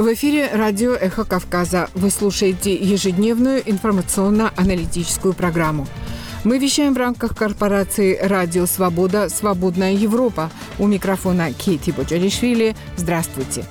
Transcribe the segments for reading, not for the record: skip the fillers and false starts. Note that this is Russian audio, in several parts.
В эфире радио «Эхо Кавказа». Вы слушаете ежедневную информационно-аналитическую программу. Мы вещаем в рамках корпорации «Радио Свобода. Свободная Европа». У микрофона Кейти Боджалишвили. Здравствуйте.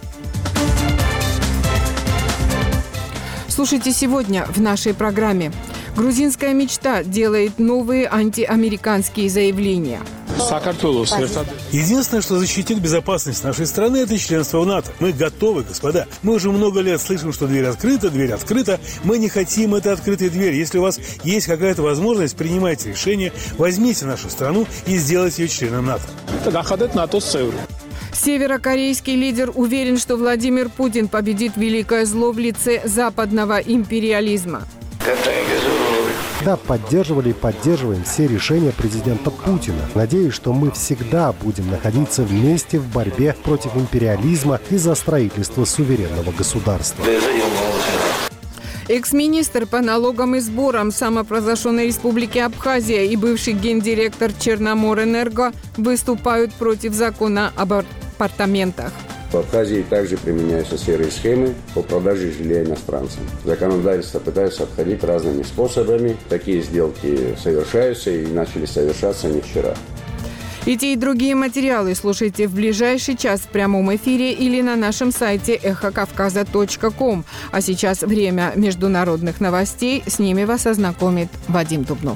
Слушайте сегодня в нашей программе. Грузинская мечта делает новые антиамериканские заявления. Единственное, что защитит безопасность нашей страны, это членство в НАТО. Мы готовы, господа. Мы уже много лет слышим, что дверь открыта. Мы не хотим этой открытой двери. Если у вас есть какая-то возможность, принимайте решение, возьмите нашу страну и сделайте ее членом НАТО. Северокорейский лидер уверен, что Владимир Путин победит великое зло в лице западного империализма. Да, поддерживали и поддерживаем все решения президента Путина. Надеюсь, что мы всегда будем находиться вместе в борьбе против империализма и за строительство суверенного государства. Экс-министр по налогам и сборам самопровозглашенной республики Абхазия и бывший гендиректор Черноморэнерго выступают против закона об апартаментах. В Абхазии также применяются серые схемы по продаже жилья иностранцам. Законодательство пытается обходить разными способами. Такие сделки совершаются и начали совершаться не вчера. Эти и другие материалы слушайте в ближайший час в прямом эфире или на нашем сайте эхокавказа.ком. А сейчас время международных новостей. С ними вас ознакомит Вадим Дубнов.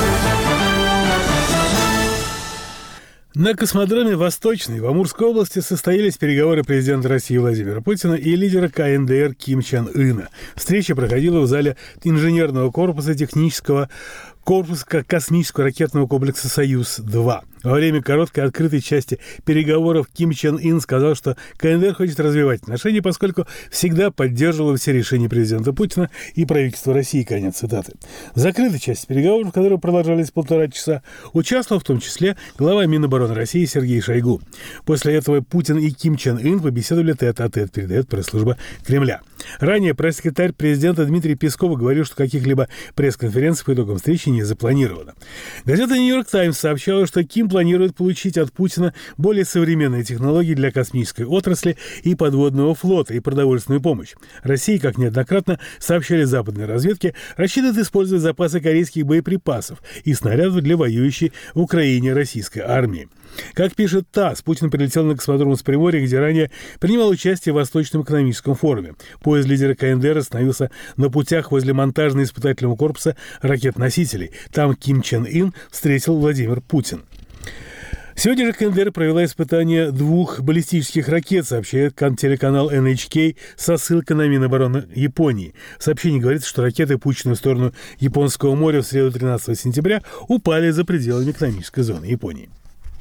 На космодроме «Восточный» в Амурской области состоялись переговоры президента России Владимира Путина и лидера КНДР Ким Чен Ына. Встреча проходила в зале инженерного корпуса технического корпуса космического ракетного комплекса «Союз-2». Во время короткой открытой части переговоров Ким Чен Ын сказал, что КНДР хочет развивать отношения, поскольку всегда поддерживала все решения президента Путина и правительства России. Конец цитаты. В закрытой части переговоров, которые продолжались 1,5 часа, участвовал в том числе глава Минобороны России Сергей Шойгу. После этого Путин и Ким Чен Ын побеседовали тет-а-тет, передает пресс-служба Кремля. Ранее пресс-секретарь президента Дмитрий Песков говорил, что каких-либо пресс-конференций по итогам встречи не запланировано. Газета «Нью-Йорк Таймс» сообщала, что Ким планирует получить от Путина более современные технологии для космической отрасли и подводного флота и продовольственную помощь. Россия, как неоднократно сообщали западные разведки, рассчитывает использовать запасы корейских боеприпасов и снарядов для воюющей в Украине российской армии. Как пишет ТАСС, Путин прилетел на космодром с Приморья, где ранее принимал участие в Восточном экономическом форуме. Поезд лидера КНДР остановился на путях возле монтажно-испытательного корпуса ракет-носителей. Там Ким Чен Ын встретил Владимир Путин. Сегодня же КНДР провела испытание 2 баллистических ракет, сообщает телеканал NHK со ссылкой на Минобороны Японии. В сообщении говорится, что ракеты, пущенные в сторону Японского моря в среду 13 сентября, упали за пределами экономической зоны Японии.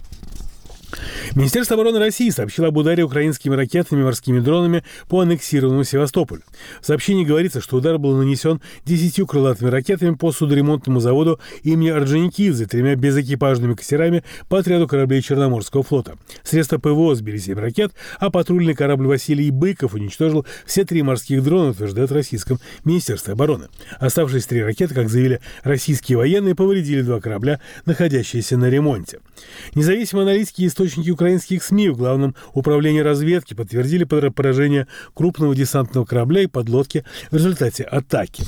Министерство обороны России сообщило об ударе украинскими ракетами и морскими дронами по аннексированному Севастополю. В сообщении говорится, что удар был нанесен 10 крылатыми ракетами по судоремонтному заводу имени Орджоникидзе, 3 безэкипажными катерами по отряду кораблей Черноморского флота. Средства ПВО сбили 7 ракет, а патрульный корабль Василий Быков уничтожил все 3 морских дрона, утверждает в российском Министерстве обороны. Оставшиеся 3 ракеты, как заявили российские военные, повредили 2 корабля, находящиеся на ремонте. Независимые аналитики и источники украинских СМИ в Главном управлении разведки подтвердили поражение крупного десантного корабля и подлодки в результате атаки.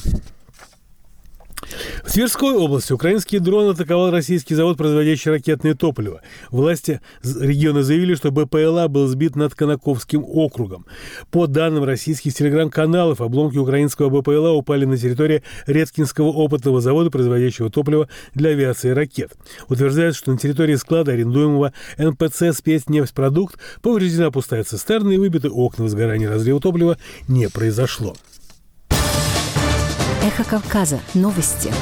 В Тверской области украинский дрон атаковал российский завод, производящий ракетное топливо. Власти региона заявили, что БПЛА был сбит над Конаковским округом. По данным российских телеграм-каналов, обломки украинского БПЛА упали на территории Редкинского опытного завода, производящего топливо для авиации и ракет. Утверждается, что на территории склада, арендуемого НПЦ «Спецнефтьпродукт», повреждена пустая цистерна и выбиты окна. Возгорания разлива топлива не произошло. Эхо Кавказа. Новости.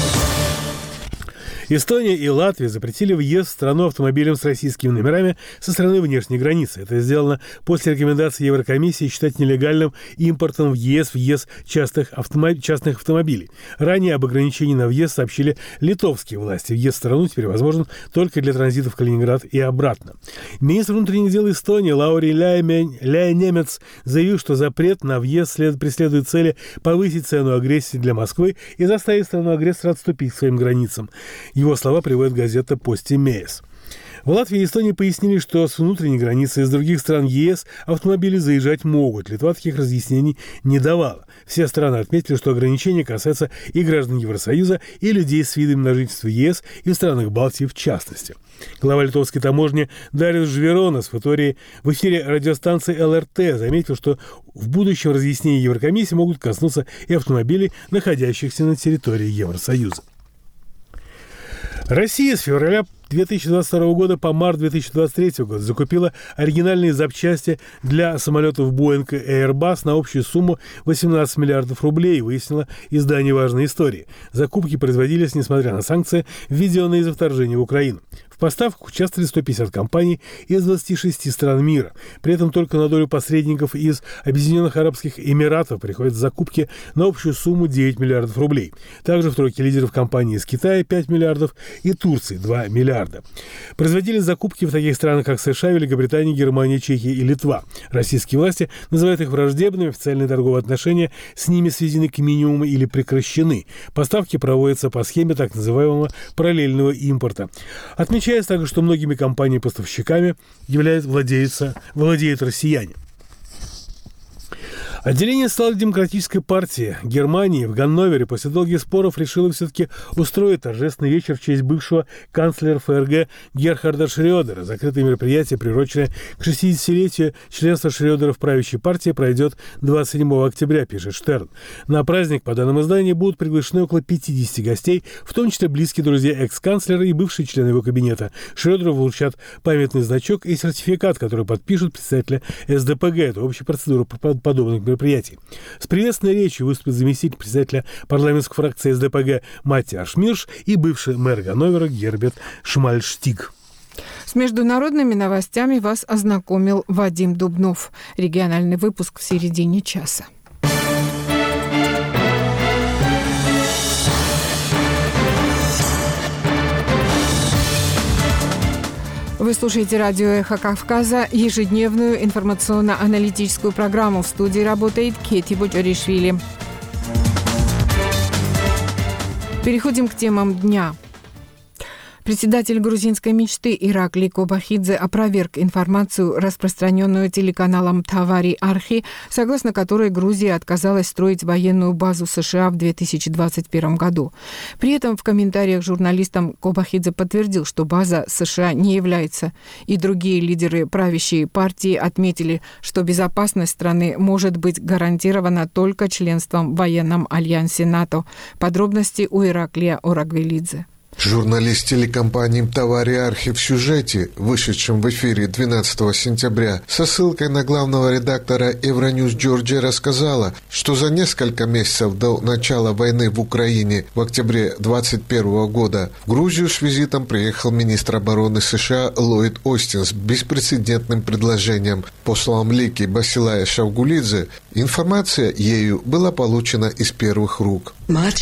Эстония и Латвия запретили въезд в страну автомобилям с российскими номерами со стороны внешней границы. Это сделано после рекомендации Еврокомиссии считать нелегальным импортом въезд частных автомобилей. Ранее об ограничении на въезд сообщили литовские власти. Въезд в страну теперь возможен только для транзита в Калининград и обратно. Министр внутренних дел Эстонии Лаури Лайнемец заявил, что запрет на въезд преследует цели повысить цену агрессии для Москвы и заставить страну-агрессора отступить к своим границам. Его слова приводит газета «Постимеес». В Латвии и Эстонии пояснили, что с внутренней границы из других стран ЕС автомобили заезжать могут. Литва таких разъяснений не давала. Все страны отметили, что ограничения касаются и граждан Евросоюза, и людей с видами на жительство ЕС, и в странах Балтии в частности. Глава литовской таможни Дариус Жверонас в эфире радиостанции ЛРТ заметил, что в будущем разъяснения Еврокомиссии могут коснуться и автомобилей, находящихся на территории Евросоюза. Россия с февраля 2022 года по март 2023 года закупила оригинальные запчасти для самолетов Boeing и Airbus на общую сумму 18 миллиардов рублей, выяснило издание «Важные истории». Закупки производились, несмотря на санкции, введенные из-за вторжения в Украину. В поставках участвовали 150 компаний из 26 стран мира. При этом только на долю посредников из Объединенных Арабских Эмиратов приходят закупки на общую сумму 9 миллиардов рублей. Также в тройке лидеров компании из Китая 5 миллиардов и Турции 2 миллиарда. Производились закупки в таких странах, как США, Великобритания, Германия, Чехия и Литва. Российские власти называют их враждебными, официальные торговые отношения с ними сведены к минимуму или прекращены. Поставки проводятся по схеме так называемого параллельного импорта. Отмечается также, что многими компаниями-поставщиками владеют россияне. Отделение Социал-демократической партии Германии в Ганновере после долгих споров решило все-таки устроить торжественный вечер в честь бывшего канцлера ФРГ Герхарда Шрёдера. Закрытое мероприятие, приуроченное к 60-летию членства Шрёдера в правящей партии, пройдет 27 октября, пишет Штерн. На праздник, по данным издания, будут приглашены около 50 гостей, в том числе близкие друзья экс-канцлера и бывшие члены его кабинета. Шрёдеру вручат памятный значок и сертификат, который подпишут представители СДПГ. Это общая процедура подобных мероприятий. С приветственной речью выступит заместитель председателя парламентской фракции СДПГ Матиаш Мирш и бывший мэр Ганновера Герберт Шмальштиг. С международными новостями вас ознакомил Вадим Дубнов. Региональный выпуск в середине часа. Вы слушаете радио «Эхо Кавказа», ежедневную информационно-аналитическую программу. В студии работает Кети Боджаришвили. Переходим к темам дня. Председатель грузинской мечты Ираклий Кобахидзе опроверг информацию, распространенную телеканалом Тавари Архи, согласно которой Грузия отказалась строить военную базу США в 2021 году. При этом в комментариях журналистам Кобахидзе подтвердил, что база США не является, и другие лидеры правящей партии отметили, что безопасность страны может быть гарантирована только членством в военном альянсе НАТО. Подробности у Ираклия Орагвелидзе. Журналист телекомпании «Тавари Архи» в сюжете, вышедшем в эфире 12 сентября, со ссылкой на главного редактора Евроньюз Джорджи рассказала, что за несколько месяцев до начала войны в Украине в октябре 2021 года в Грузию с визитом приехал министр обороны США Ллойд Остин с беспрецедентным предложением. По словам Лики Басилая Шавгулидзе, информация ею была получена из первых рук.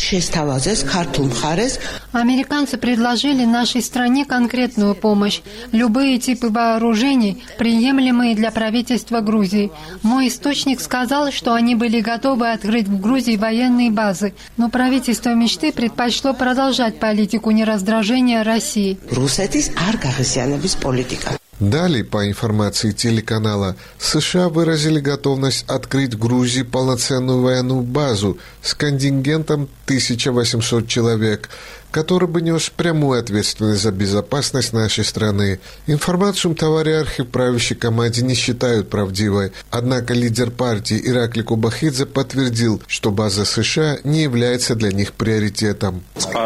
Американцы предложили нашей стране конкретную помощь. Любые типы вооружений, приемлемые для правительства Грузии. Мой источник сказал, что они были готовы открыть в Грузии военные базы, но правительство мечты предпочло продолжать политику нераздражения России. Далее, по информации телеканала, США выразили готовность открыть в Грузии полноценную военную базу с контингентом 1800 человек, который бы нес прямую ответственность за безопасность нашей страны. Информацию Тавари Архи в правящей команде не считают правдивой, однако лидер партии Ираклий Кобахидзе подтвердил, что база США не является для них приоритетом.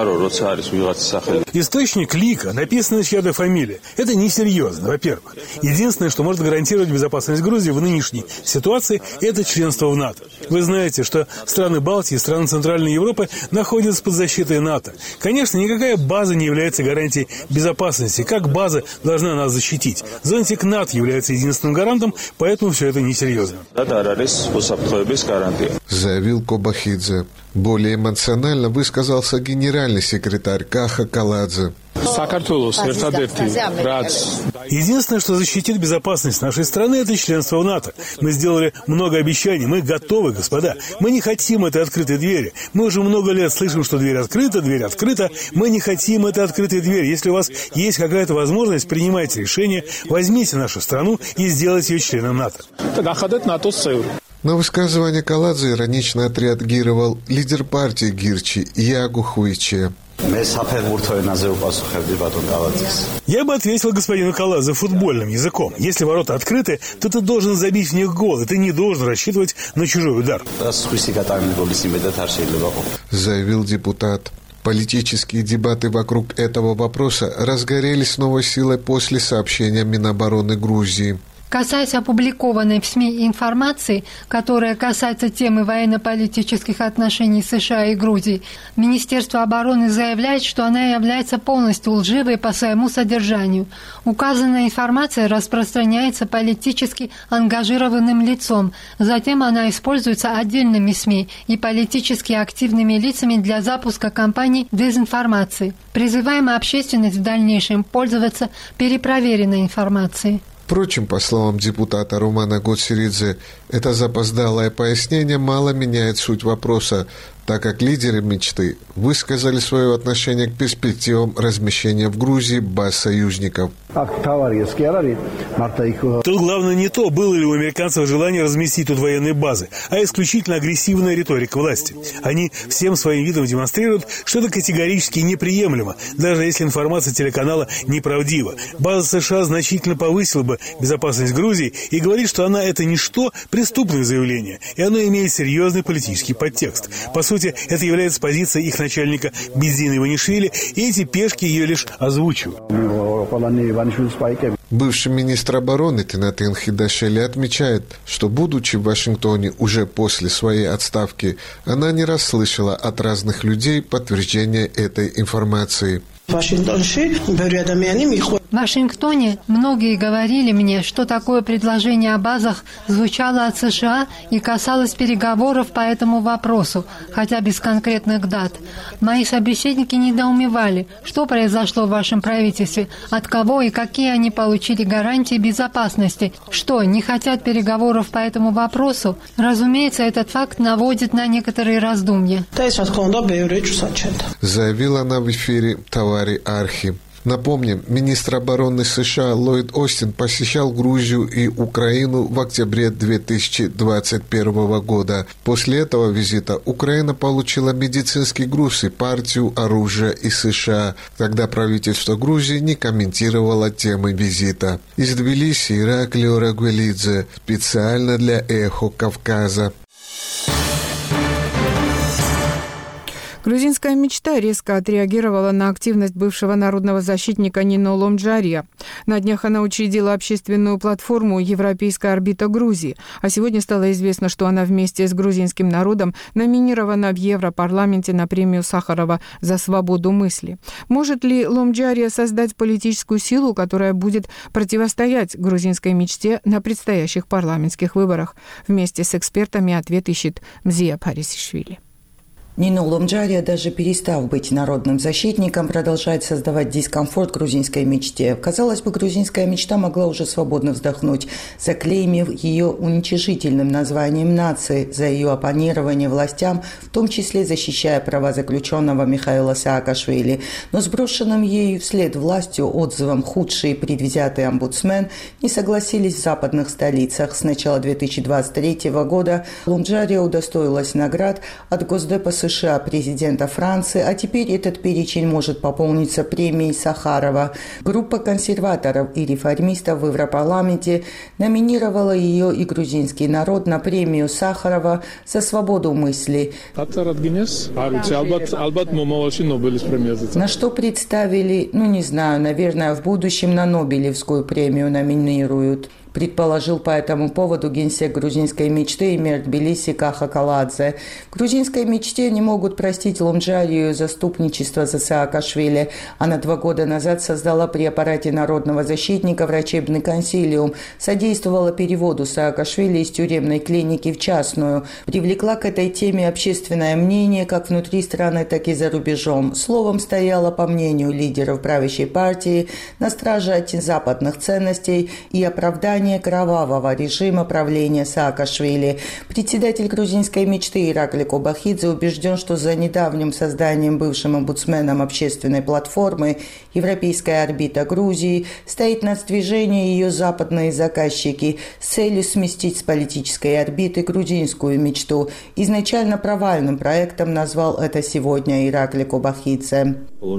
Источник лика, написано чья-то фамилия. Это несерьезно, во-первых. Единственное, что может гарантировать безопасность Грузии в нынешней ситуации, это членство в НАТО. Вы знаете, что страны Балтии и страны Центральной Европы находятся под защитой НАТО. Конечно, никакая база не является гарантией безопасности. Как база должна нас защитить? Зонтик НАТО является единственным гарантом, поэтому все это несерьезно. Заявил Кобахидзе. Более эмоционально высказался генеральный секретарь Каха Каладзе. Единственное, что защитит безопасность нашей страны, это членство в НАТО. Мы сделали много обещаний, мы готовы, господа. Мы не хотим этой открытой двери. Мы уже много лет слышим, что дверь открыта. Мы не хотим этой открытой двери. Если у вас есть какая-то возможность, принимайте решение, возьмите нашу страну и сделайте ее членом НАТО. На высказывание Каладзе иронично отреагировал лидер партии Гирчи Ягу Хуиче. Я бы ответил господину Каладзе футбольным языком. Если ворота открыты, то ты должен забить в них гол, и ты не должен рассчитывать на чужой удар. Заявил депутат. Политические дебаты вокруг этого вопроса разгорелись с новой силой после сообщения Минобороны Грузии. Касаясь опубликованной в СМИ информации, которая касается темы военно-политических отношений США и Грузии, Министерство обороны заявляет, что она является полностью лживой по своему содержанию. Указанная информация распространяется политически ангажированным лицом, затем она используется отдельными СМИ и политически активными лицами для запуска кампаний дезинформации. Призываем общественность в дальнейшем пользоваться перепроверенной информацией. Впрочем, по словам депутата Румана Гоцеридзе, это запоздалое пояснение мало меняет суть вопроса, так как лидеры мечты высказали свое отношение к перспективам размещения в Грузии баз союзников. Тут главное не то, было ли у американцев желание разместить тут военные базы, а исключительно агрессивная риторика власти. Они всем своим видом демонстрируют, что это категорически неприемлемо, даже если информация телеканала неправдива. База США значительно повысила бы безопасность Грузии и говорит, что она это не что, преступное заявление, и оно имеет серьезный политический подтекст. По сути, это является позицией их начальника Бедзина Иванишвили, и эти пешки ее лишь озвучивают. Бывший министр обороны Тинатен Хидашели отмечает, что, будучи в Вашингтоне уже после своей отставки, она не расслышала от разных людей подтверждения этой информации. В Вашингтоне многие говорили мне, что такое предложение о базах звучало от США и касалось переговоров по этому вопросу, хотя без конкретных дат. Мои собеседники недоумевали, что произошло в вашем правительстве, от кого и какие они получили гарантии безопасности, что не хотят переговоров по этому вопросу. Разумеется, этот факт наводит на некоторые раздумья. Заявила она в эфире Тавари Архи. Напомним, министр обороны США Ллойд Остин посещал Грузию и Украину в октябре 2021 года. После этого визита Украина получила медицинский груз и партию оружия из США, когда правительство Грузии не комментировало темы визита. Из Тбилиси Ираклио Рагвелидзе, специально для «Эхо Кавказа». Грузинская мечта резко отреагировала на активность бывшего народного защитника Нино Ломджария. На днях она учредила общественную платформу «Европейская орбита Грузии», а сегодня стало известно, что она вместе с грузинским народом номинирована в Европарламенте на премию Сахарова за свободу мысли. Может ли Ломджария создать политическую силу, которая будет противостоять грузинской мечте на предстоящих парламентских выборах? Вместе с экспертами ответ ищет Мзия Парисишвили. Нино Ломджария, даже перестав быть народным защитником, продолжает создавать дискомфорт грузинской мечте. Казалось бы, грузинская мечта могла уже свободно вздохнуть, заклеймив ее уничижительным названием нации за ее оппонирование властям, в том числе защищая права заключенного Михаила Саакашвили. Но сброшенным ею вслед властью отзывом «худший предвзятый омбудсмен» не согласились в западных столицах. С начала 2023 года Ломджария удостоилась наград от Госдепа США, президента Франции, а теперь этот перечень может пополниться премией Сахарова. Группа консерваторов и реформистов в Европарламенте номинировала ее и грузинский народ на премию Сахарова за свободу мысли. На что представили, не знаю, наверное, в будущем на Нобелевскую премию номинируют. предположил по этому поводу генсек грузинской мечты мэр Тбилиси Каха Каладзе. В грузинской мечте не могут простить Ломджарию заступничество за Саакашвили. Она 2 года назад создала при аппарате народного защитника врачебный консилиум, содействовала переводу Саакашвили из тюремной клиники в частную, привлекла к этой теме общественное мнение как внутри страны, так и за рубежом. Словом, стояла, по мнению лидеров правящей партии, на страже антизападных ценностей и оправдания кровавого режима правления Саакашвили. Председатель грузинской мечты Иракли Кобахидзе убежден, что за недавним созданием бывшим омбудсменом общественной платформы «Европейская орбита Грузии» стоит нацдвижение ее западные заказчики с целью сместить с политической орбиты грузинскую мечту. Изначально провальным проектом назвал это сегодня Иракли Кобахидзе.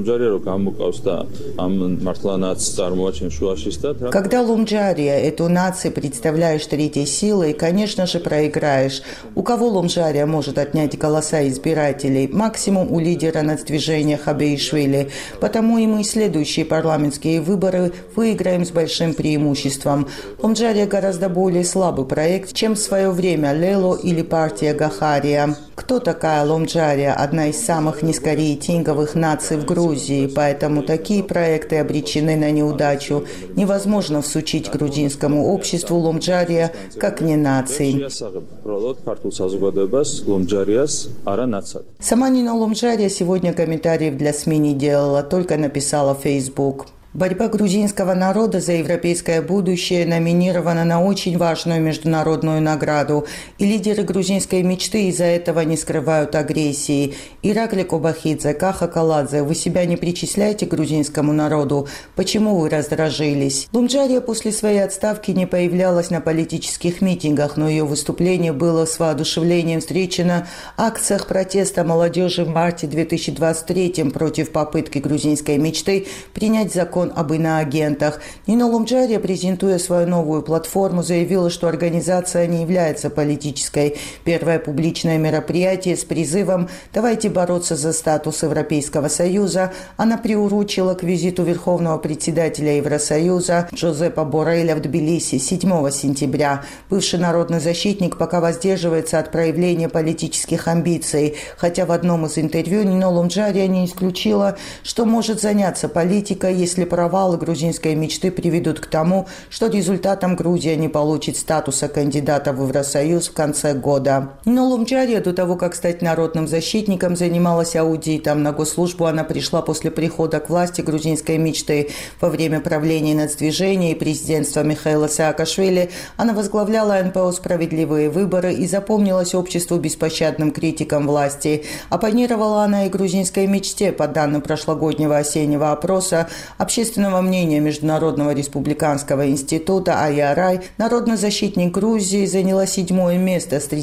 Когда Ломджария, эту нацию представляешь третьей силой, конечно же, проиграешь. У кого Ломджария может отнять голоса избирателей? Максимум у лидера нацдвижения Хабеишвили. Потому и мы следующие парламентские выборы выиграем с большим преимуществом. Ломджария гораздо более слабый проект, чем в свое время Лело или партия Гахария. Кто такая Ломджария? Одна из самых низкорейтинговых наций в Грузии, поэтому такие проекты обречены на неудачу. Невозможно всучить грузинскому обществу Ломджария как не нации. Сама Нина Ломджария сегодня комментариев для СМИ не делала, только написала в Facebook. Борьба грузинского народа за европейское будущее номинирована на очень важную международную награду, и лидеры грузинской мечты из-за этого не скрывают агрессии. Иракли Кобахидзе, Каха Каладзе, вы себя не причисляете к грузинскому народу? Почему вы раздражились? Ломджария после своей отставки не появлялась на политических митингах, но ее выступление было с воодушевлением встречено в акциях протеста молодежи в марте 2023 против попытки грузинской мечты принять закон об иноагентах. Нина Ломджария, презентуя свою новую платформу, заявила, что организация не является политической. Первое публичное мероприятие с призывом «Давайте бороться за статус Европейского Союза» она приурочила к визиту верховного председателя Евросоюза Джозепа Борреля в Тбилиси 7 сентября. Бывший народный защитник пока воздерживается от проявления политических амбиций, хотя в одном из интервью Нина Ломджария не исключила, что может заняться политикой, если провалы грузинской мечты приведут к тому, что результатом Грузия не получит статуса кандидата в Евросоюз в конце года. Но Ломджария до того, как стать народным защитником, занималась аудитом. На госслужбу она пришла после прихода к власти грузинской мечты. Во время правления нацдвижения и президентства Михаила Саакашвили она возглавляла НПО «Справедливые выборы» и запомнилась обществу беспощадным критиком власти. Оппонировала она и грузинской мечте. По данным прошлогоднего осеннего опроса общественного мнения Международного республиканского института АЯРАЙ, народный защитник Грузии заняла 7-е место с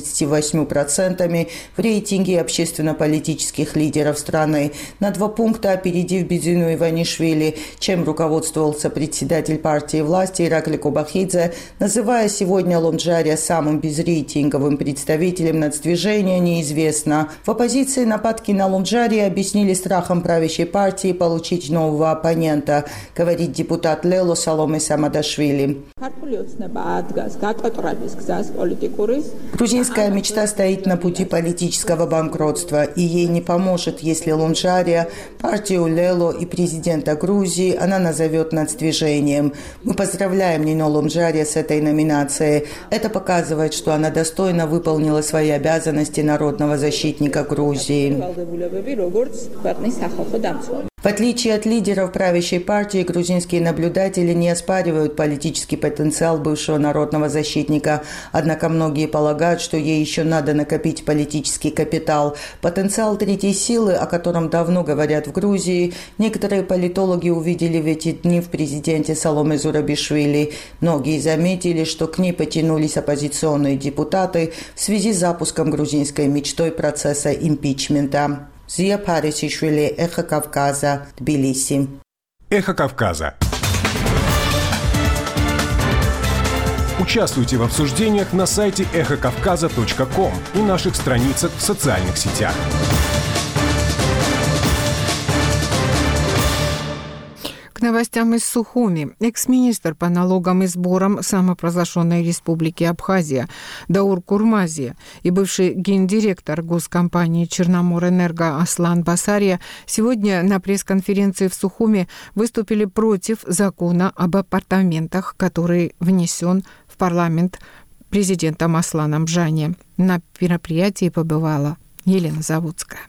38% в рейтинге общественно-политических лидеров страны, на 2 пункта опередив Бедзину Иванишвили, чем руководствовался председатель партии власти Иракли Кобахидзе, называя сегодня Ломджария самым безрейтинговым представителем нацдвижения, неизвестно. В оппозиции нападки на Ломджария объяснили страхом правящей партии получить нового оппонента, говорит депутат Лело Саломе Самадашвили. Грузинская мечта стоит на пути политического банкротства, и ей не поможет, если Ломджария, партию Лело и президента Грузии она назовет нацдвижением. Мы поздравляем Нину Ломджария с этой номинацией. Это показывает, что она достойно выполнила свои обязанности народного защитника Грузии. В отличие от лидеров правящей партии, грузинские наблюдатели не оспаривают политический потенциал бывшего народного защитника. Однако многие полагают, что ей еще надо накопить политический капитал. Потенциал третьей силы, о котором давно говорят в Грузии, некоторые политологи увидели в эти дни в президенте Саломе Зурабишвили. Многие заметили, что к ней потянулись оппозиционные депутаты в связи с запуском грузинской мечтой процесса импичмента. Зия Парисишвили, Эхо Кавказа, Тбилиси. Эхо Кавказа. Участвуйте в обсуждениях на сайте эхокавказа.ком и наших страницах в социальных сетях. К К новостям из Сухуми. Экс-министр по налогам и сборам самопровозглашенной республики Абхазия Даур Курмазия и бывший гендиректор госкомпании «Черноморэнерго» Аслан Басария сегодня на пресс-конференции в Сухуми выступили против закона об апартаментах, который внесен в парламент президентом Асланом Бжани. На мероприятии побывала Елена Заводская.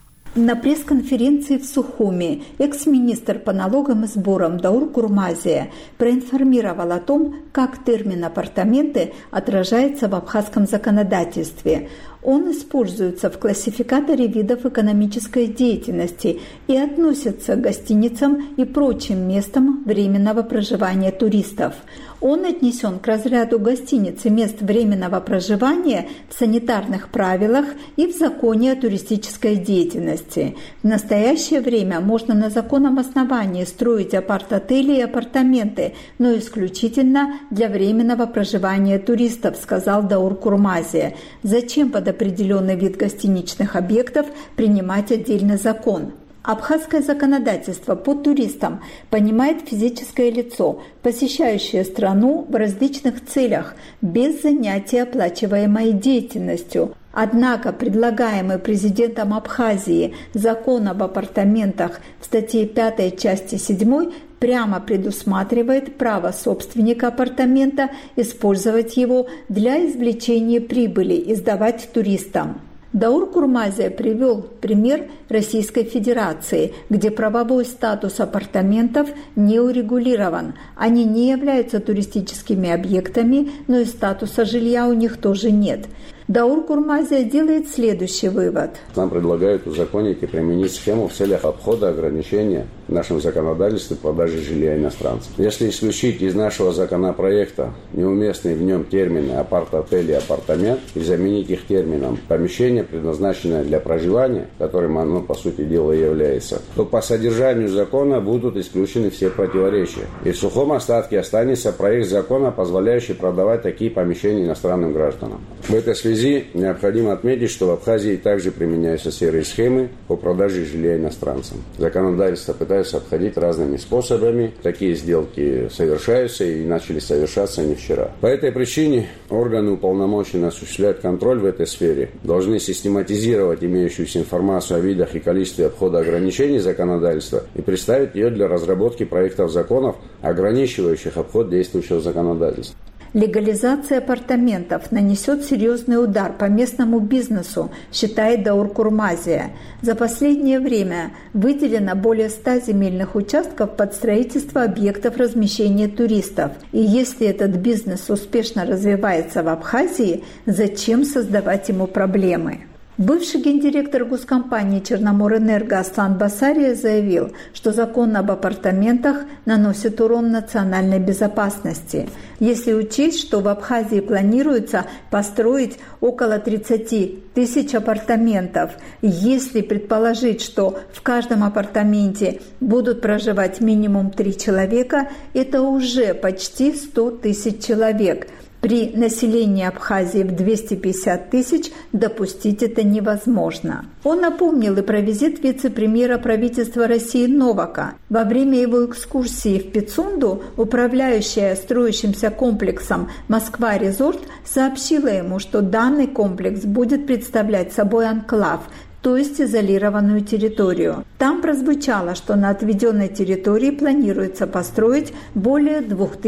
На пресс-конференции в Сухуми экс-министр по налогам и сборам Даур Курмазия проинформировал о том, как термин «апартаменты» отражается в абхазском законодательстве. Он используется в классификаторе видов экономической деятельности и относится к гостиницам и прочим местам временного проживания туристов. Он отнесен к разряду гостиниц и мест временного проживания в санитарных правилах и в законе о туристической деятельности. В настоящее время можно на законном основании строить апарт-отели и апартаменты, но исключительно для временного проживания туристов, сказал Даур Курмазия. Зачем под определенный вид гостиничных объектов принимать отдельный закон? Абхазское законодательство под туристом понимает физическое лицо, посещающее страну в различных целях, без занятия оплачиваемой деятельностью. Однако предлагаемый президентом Абхазии закон об апартаментах в статье 5 части 7 прямо предусматривает право собственника апартамента использовать его для извлечения прибыли и сдавать туристам. Даур Курмазия привел пример Российской Федерации, где правовой статус апартаментов не урегулирован. Они не являются туристическими объектами, но и статуса жилья у них тоже нет. Даур Курмазия делает следующий вывод. Нам предлагают узаконить и применить схему в целях обхода ограничения в нашем законодательстве продажи жилья иностранцам. Если исключить из нашего законопроекта неуместные в нем термины апарт-отель и апартамент и заменить их термином помещение, предназначенное для проживания, которым оно по сути дела и является, то по содержанию закона будут исключены все противоречия. И в сухом остатке останется проект закона, позволяющий продавать такие помещения иностранным гражданам. В этой связи необходимо отметить, что в Абхазии также применяются серые схемы по продаже жилья иностранцам. Законодательство пытается обходить разными способами. Такие сделки совершаются и начали совершаться не вчера. По этой причине органы, уполномоченные осуществлять контроль в этой сфере, должны систематизировать имеющуюся информацию о видах и количестве обхода ограничений законодательства и представить ее для разработки проектов законов, ограничивающих обход действующего законодательства. Легализация апартаментов нанесет серьезный удар по местному бизнесу, считает Даур Курмазия. За последнее время выделено более 100 земельных участков под строительство объектов размещения туристов. И если этот бизнес успешно развивается в Абхазии, зачем создавать ему проблемы? Бывший гендиректор госкомпании «Черноморэнерго» Аслан Басария заявил, что закон об апартаментах наносит урон национальной безопасности. Если учесть, что в Абхазии планируется построить около 30 тысяч апартаментов, если предположить, что в каждом апартаменте будут проживать минимум 3 человека, это уже почти 100 тысяч человек. При населении Абхазии в 250 тысяч допустить это невозможно. Он напомнил и про визит вице-премьера правительства России Новака. Во время его экскурсии в Пицунду управляющая строящимся комплексом «Москва-Резорт» сообщила ему, что данный комплекс будет представлять собой анклав, то есть изолированную территорию. Там прозвучало, что на отведенной территории планируется построить более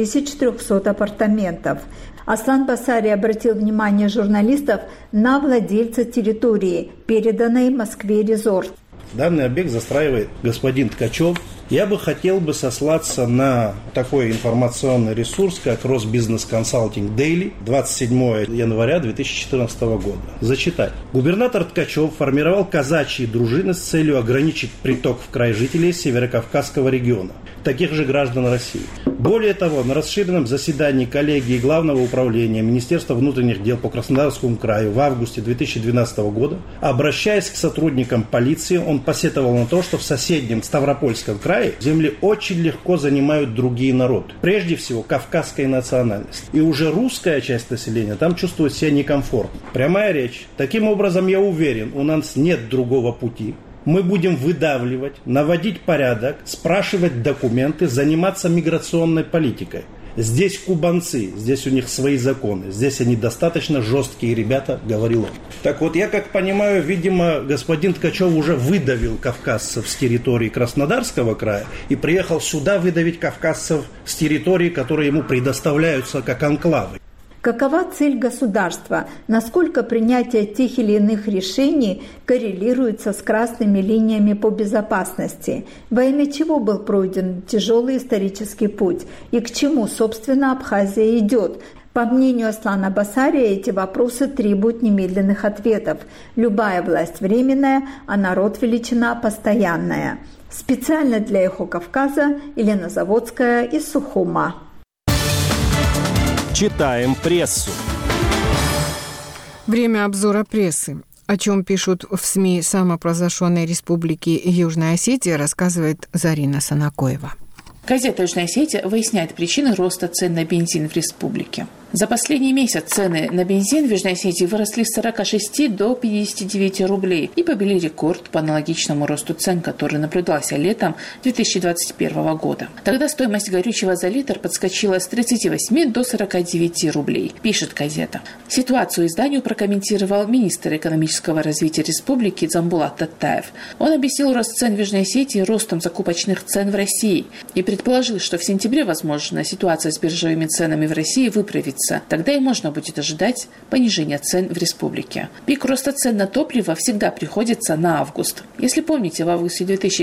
2300 апартаментов. Аслан Басария обратил внимание журналистов на владельца территории, переданной Москве-Резорт. Данный объект застраивает господин Ткачев. Я бы хотел сослаться на такой информационный ресурс, как Росбизнес Консалтинг Дейли, 27 января 2014 года. Зачитать. Губернатор Ткачев формировал казачьи дружины с целью ограничить приток в край жителей Северокавказского региона, таких же граждан России. Более того, на расширенном заседании коллегии Главного управления Министерства внутренних дел по Краснодарскому краю в августе 2012 года, обращаясь к сотрудникам полиции, он посетовал на то, что в соседнем Ставропольском крае земли очень легко занимают другие народы. Прежде всего, кавказская национальность. И уже русская часть населения там чувствует себя некомфортно. Прямая речь. Таким образом, я уверен, у нас нет другого пути. мы будем выдавливать, наводить порядок, спрашивать документы, заниматься миграционной политикой. Здесь кубанцы, здесь у них свои законы, здесь они достаточно жесткие ребята, говорил он. Так вот, я как понимаю, видимо, господин Ткачев уже выдавил кавказцев с территории Краснодарского края и приехал сюда выдавить кавказцев с территории, которые ему предоставляются как анклавы. Какова цель государства? Насколько принятие тех или иных решений коррелируется с красными линиями по безопасности? Во имя чего был пройден тяжелый исторический путь? И к чему, собственно, Абхазия идет? По мнению Аслана Басария, эти вопросы требуют немедленных ответов. Любая власть временная, а народ величина постоянная. Специально для «Эхо Кавказа» Елена Заводская из Сухума. Читаем прессу. Время обзора прессы. О чем пишут в СМИ самопровозглашенной республики Южная Осетия, рассказывает Зарина Санакоева. Газета «Южная Осетия» выясняет причины роста цен на бензин в республике. За последний месяц цены на бензин в Южной Осетии выросли с 46 до 59 рублей и побили рекорд по аналогичному росту цен, который наблюдался летом 2021 года. Тогда стоимость горючего за литр подскочила с 38 до 49 рублей, пишет газета. Ситуацию изданию прокомментировал министр экономического развития республики Дзамбулат Таттаев. Он объяснил рост цен в Южной Осетии ростом закупочных цен в России и предположил, что в сентябре, возможно, ситуация с биржевыми ценами в России выправится. Тогда и можно будет ожидать понижения цен в республике. Пик роста цен на топливо всегда приходится на август. Если помните, в августе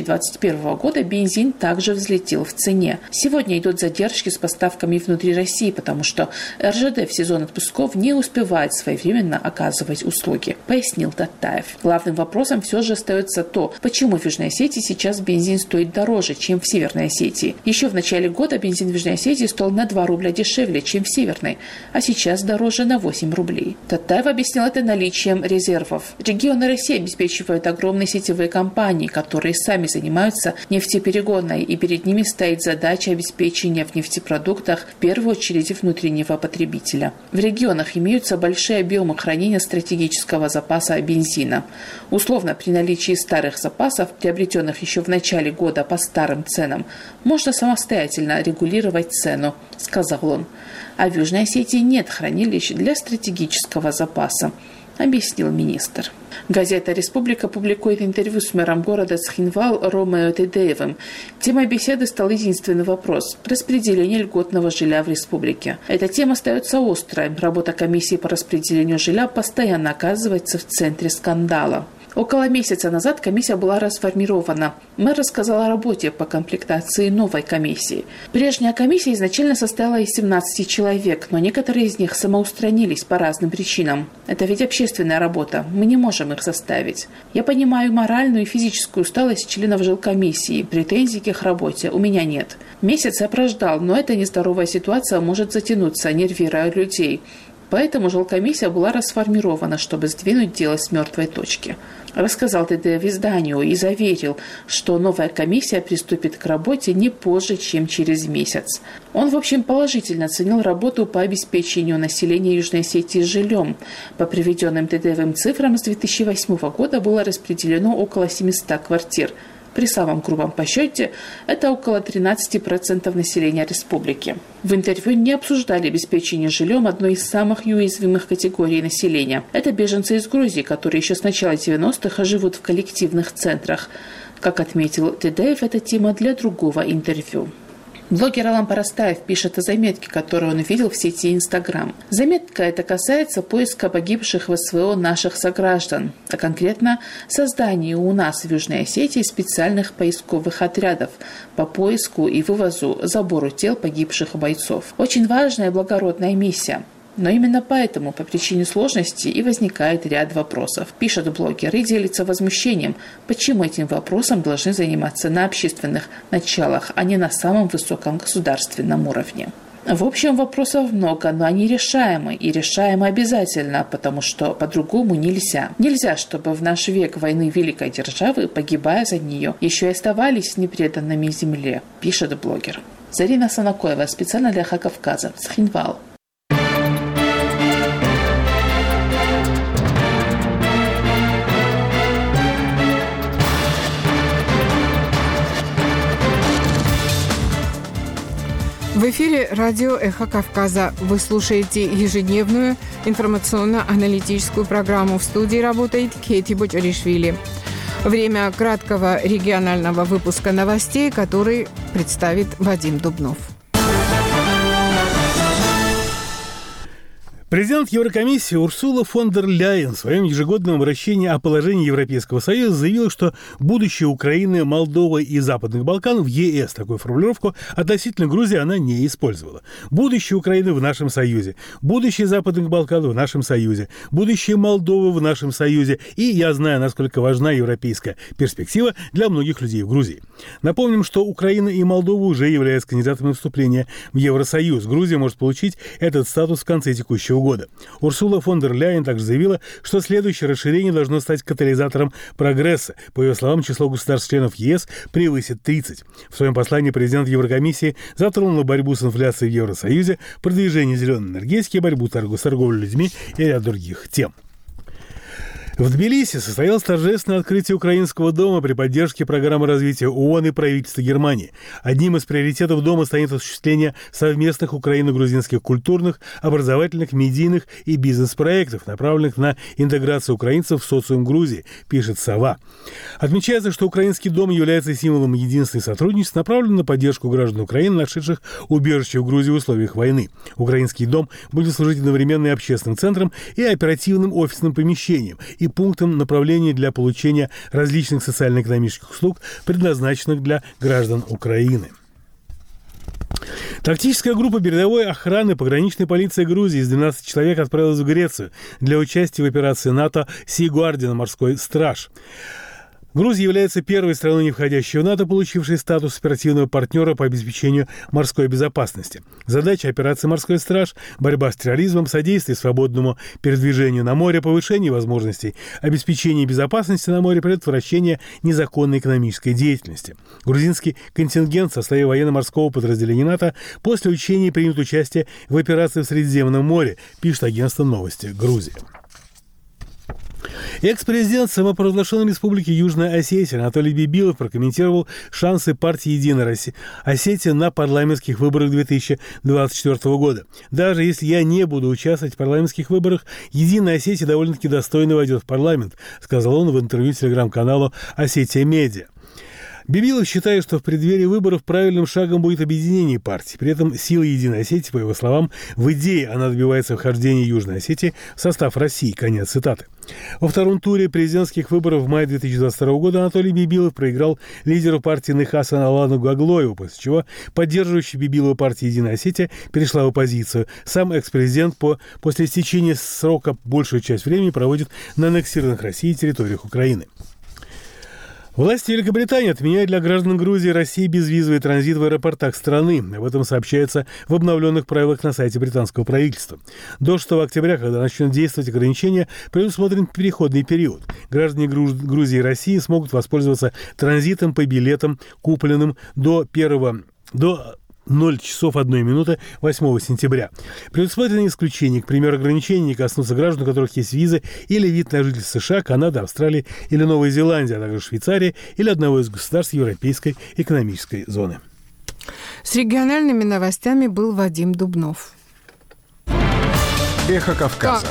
2021 года бензин также взлетел в цене. Сегодня идут задержки с поставками внутри России, потому что РЖД в сезон отпусков не успевает своевременно оказывать услуги, пояснил Таттаев. Главным вопросом все же остается то, почему в Южной Осетии сейчас бензин стоит дороже, чем в Северной Осетии. Еще в начале года бензин в Южной Осетии стоил на 2 рубля дешевле, чем в Северной, а сейчас дороже на 8 рублей. Таттаев объяснил это наличием резервов. Регионы России обеспечивают огромные сетевые компании, которые сами занимаются нефтеперегонной, и перед ними стоит задача обеспечения в нефтепродуктах в первую очередь внутреннего потребителя. В регионах имеются большие объемы хранения стратегического запаса бензина. Условно, при наличии старых запасов, приобретенных еще в начале года по старым ценам, можно самостоятельно регулировать цену, сказал он. А в Южной Осетии нет хранилищ для стратегического запаса, объяснил министр. Газета «Республика» публикует интервью с мэром города Цхинвал Ромео Тедеевым. Темой беседы стал единственный вопрос – распределение льготного жилья в республике. Эта тема остается острой. Работа комиссии по распределению жилья постоянно оказывается в центре скандала. Около месяца назад комиссия была расформирована. Мэр рассказал о работе по комплектации новой комиссии. Прежняя комиссия изначально состояла из 17 человек, но некоторые из них самоустранились по разным причинам. Это ведь общественная работа, мы не можем их заставить. Я понимаю моральную и физическую усталость членов жилкомиссии, претензий к их работе у меня нет. Месяц я прождал, но эта нездоровая ситуация может затянуться, нервируя людей. Поэтому жилкомиссия была расформирована, чтобы сдвинуть дело с мертвой точки. Рассказал Тедеев изданию и заверил, что новая комиссия приступит к работе не позже, чем через месяц. Он, в общем, положительно оценил работу по обеспечению населения Южной Осетии жильем. По приведенным Тедеевым цифрам, с 2008 года было распределено около 700 квартир. При самом грубом подсчете это около 13% населения республики. В интервью не обсуждали обеспечение жильем одной из самых уязвимых категорий населения. Это беженцы из Грузии, которые еще с начала 90-х живут в коллективных центрах. Как отметил Тедеев, это тема для другого интервью. Блогер Алан Парастаев пишет о заметке, которую он увидел в сети Instagram. Заметка эта касается поиска погибших в СВО наших сограждан, а конкретно создания у нас в Южной Осетии специальных поисковых отрядов по поиску и вывозу, забору тел погибших бойцов. Очень важная и благородная миссия. Но именно поэтому, по причине сложности, и возникает ряд вопросов. Пишет блогер и делится возмущением, почему этим вопросом должны заниматься на общественных началах, а не на самом высоком государственном уровне. В общем, вопросов много, но они решаемы, и решаемы обязательно, потому что по-другому нельзя. Нельзя, чтобы в наш век войны великой державы, погибая за нее, еще и оставались непреданными земле, пишет блогер. Зарина Санакоева, специально для «Эхо Кавказа», Цхинвал. В эфире радио «Эхо Кавказа». Вы слушаете ежедневную информационно-аналитическую программу. В студии работает Кети Бочаришвили. Время краткого регионального выпуска новостей, который представит Вадим Дубнов. Президент Еврокомиссии Урсула фон дер Ляйен в своем ежегодном обращении о положении Европейского Союза заявила, что будущее Украины, Молдовы и Западных Балкан в ЕС, такую формулировку относительно Грузии она не использовала. Будущее Украины в нашем Союзе, будущее Западных Балкан в нашем Союзе, будущее Молдовы в нашем Союзе. И я знаю, насколько важна европейская перспектива для многих людей в Грузии. Напомним, что Украина и Молдова уже являются кандидатами на вступление в Евросоюз. Грузия может получить этот статус в конце текущего года. Урсула фон дер Ляйен также заявила, что следующее расширение должно стать катализатором прогресса. По ее словам, число государств-членов ЕС превысит 30. В своем послании президент Еврокомиссии затронул борьбу с инфляцией в Евросоюзе, продвижение зеленой энергетики, борьбу с торговлей людьми и ряд других тем. В Тбилиси состоялось торжественное открытие Украинского дома при поддержке программы развития ООН и правительства Германии. Одним из приоритетов дома станет осуществление совместных украино-грузинских культурных, образовательных, медийных и бизнес-проектов, направленных на интеграцию украинцев в социум Грузии, пишет «Сова». Отмечается, что Украинский дом является символом единства и сотрудничества, направленным на поддержку граждан Украины, нашедших убежище в Грузии в условиях войны. Украинский дом будет служить одновременно и общественным центром, и оперативным офисным помещением, и пунктом направления для получения различных социально-экономических услуг, предназначенных для граждан Украины. Тактическая группа передовой охраны пограничной полиции Грузии из 12 человек отправилась в Грецию для участия в операции НАТО «Си Гвардиан» морской страж. Грузия является первой страной, не входящей в НАТО, получившей статус оперативного партнера по обеспечению морской безопасности. Задача операции «Морской страж» – борьба с терроризмом, содействие свободному передвижению на море, повышение возможностей обеспечения безопасности на море, предотвращение незаконной экономической деятельности. Грузинский контингент в составе военно-морского подразделения НАТО после учений примет участие в операции в Средиземном море, пишет агентство «Новости Грузии». Экс-президент самопровозглашенной республики Южная Осетия Анатолий Бибилов прокомментировал шансы партии «Единая Осетия» на парламентских выборах 2024 года. «Даже если я не буду участвовать в парламентских выборах, «Единая Осетия» довольно-таки достойно войдет в парламент», сказал он в интервью телеграм-каналу «Осетия Медиа». Бибилов считает, что в преддверии выборов правильным шагом будет объединение партий. При этом сила Единой Осетии, по его словам, в идее она добивается вхождения Южной Осетии в состав России. Конец цитаты. Во втором туре президентских выборов в мае 2022 года Анатолий Бибилов проиграл лидеру партии Нехасан Алану Гаглоеву, после чего поддерживающая Бибилова партия «Единая Осетия» перешла в оппозицию. Сам экс-президент после истечения срока большую часть времени проводит на аннексированных Россией территориях Украины. Власти Великобритании отменяют для граждан Грузии и России безвизовый транзит в аэропортах страны. Об этом сообщается в обновленных правилах на сайте британского правительства. До 6 октября, когда начнут действовать ограничения, предусмотрен переходный период. Граждане Грузии и России смогут воспользоваться транзитом по билетам, купленным до 0 часов 1 минуты 8 сентября. Предусмотрены исключения, к примеру, ограничения не коснутся граждан, у которых есть визы или вид на жительство США, Канады, Австралии или Новой Зеландии, а также Швейцарии или одного из государств Европейской экономической зоны. С региональными новостями был Вадим Дубнов. Эхо Кавказа.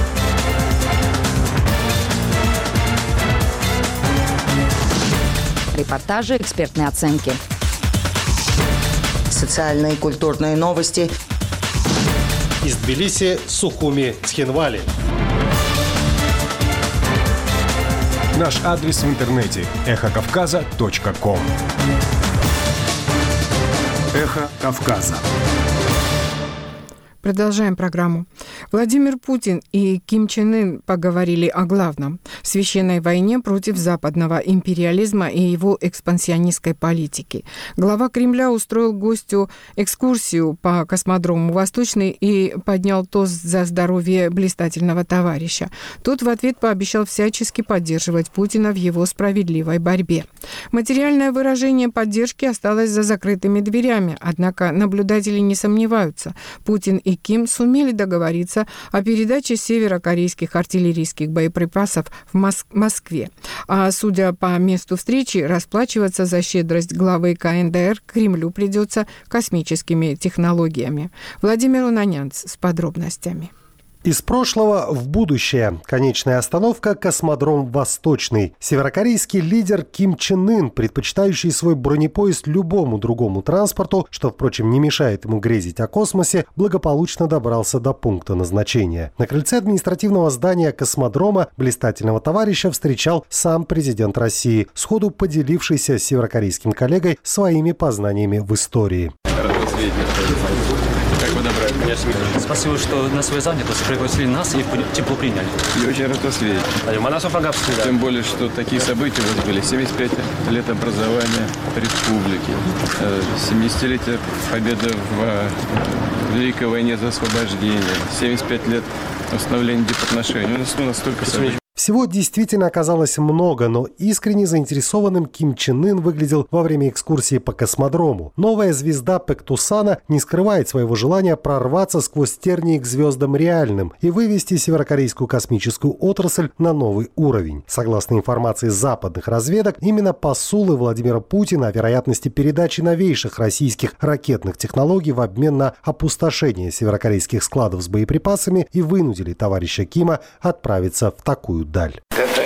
Репортажи, экспертные оценки. Социальные и культурные новости. Из Тбилиси, Сухуми, Цхинвали. Наш адрес в интернете – эхокавказа.ком. Эхо Кавказа. Продолжаем программу. Владимир Путин и Ким Чен Ын поговорили о главном – священной войне против западного империализма и его экспансионистской политики. Глава Кремля устроил гостю экскурсию по космодрому «Восточный» и поднял тост за здоровье блистательного товарища. Тот в ответ пообещал всячески поддерживать Путина в его справедливой борьбе. Материальное выражение поддержки осталось за закрытыми дверями, однако наблюдатели не сомневаются – Путин и Ким сумели договориться договориться о передаче северокорейских артиллерийских боеприпасов в Москве. А судя по месту встречи, расплачиваться за щедрость главы КНДР Кремлю придется космическими технологиями. Владимир Унанянц с подробностями. Из прошлого в будущее. Конечная остановка – космодром «Восточный». Северокорейский лидер Ким Чен Ын, предпочитающий свой бронепоезд любому другому транспорту, что, впрочем, не мешает ему грезить о космосе, благополучно добрался до пункта назначения. На крыльце административного здания космодрома блистательного товарища встречал сам президент России, сходу поделившийся с северокорейским коллегой своими познаниями в истории. Как вы добрались? Спасибо, что на свою занятость пригласили нас и тепло приняли. Я очень рад вас видеть. Тем более, что такие события у вас были. 75 лет образования республики, 70-летие победы в Великой войне за освобождение, 75 лет установления дипотношений. У нас столько событий. Всего действительно оказалось много, но искренне заинтересованным Ким Чен Ын выглядел во время экскурсии по космодрому. Новая звезда Пэктусана не скрывает своего желания прорваться сквозь тернии к звездам реальным и вывести северокорейскую космическую отрасль на новый уровень. Согласно информации западных разведок, именно посулы Владимира Путина о вероятности передачи новейших российских ракетных технологий в обмен на опустошение северокорейских складов с боеприпасами и вынудили товарища Кима отправиться в такую даль.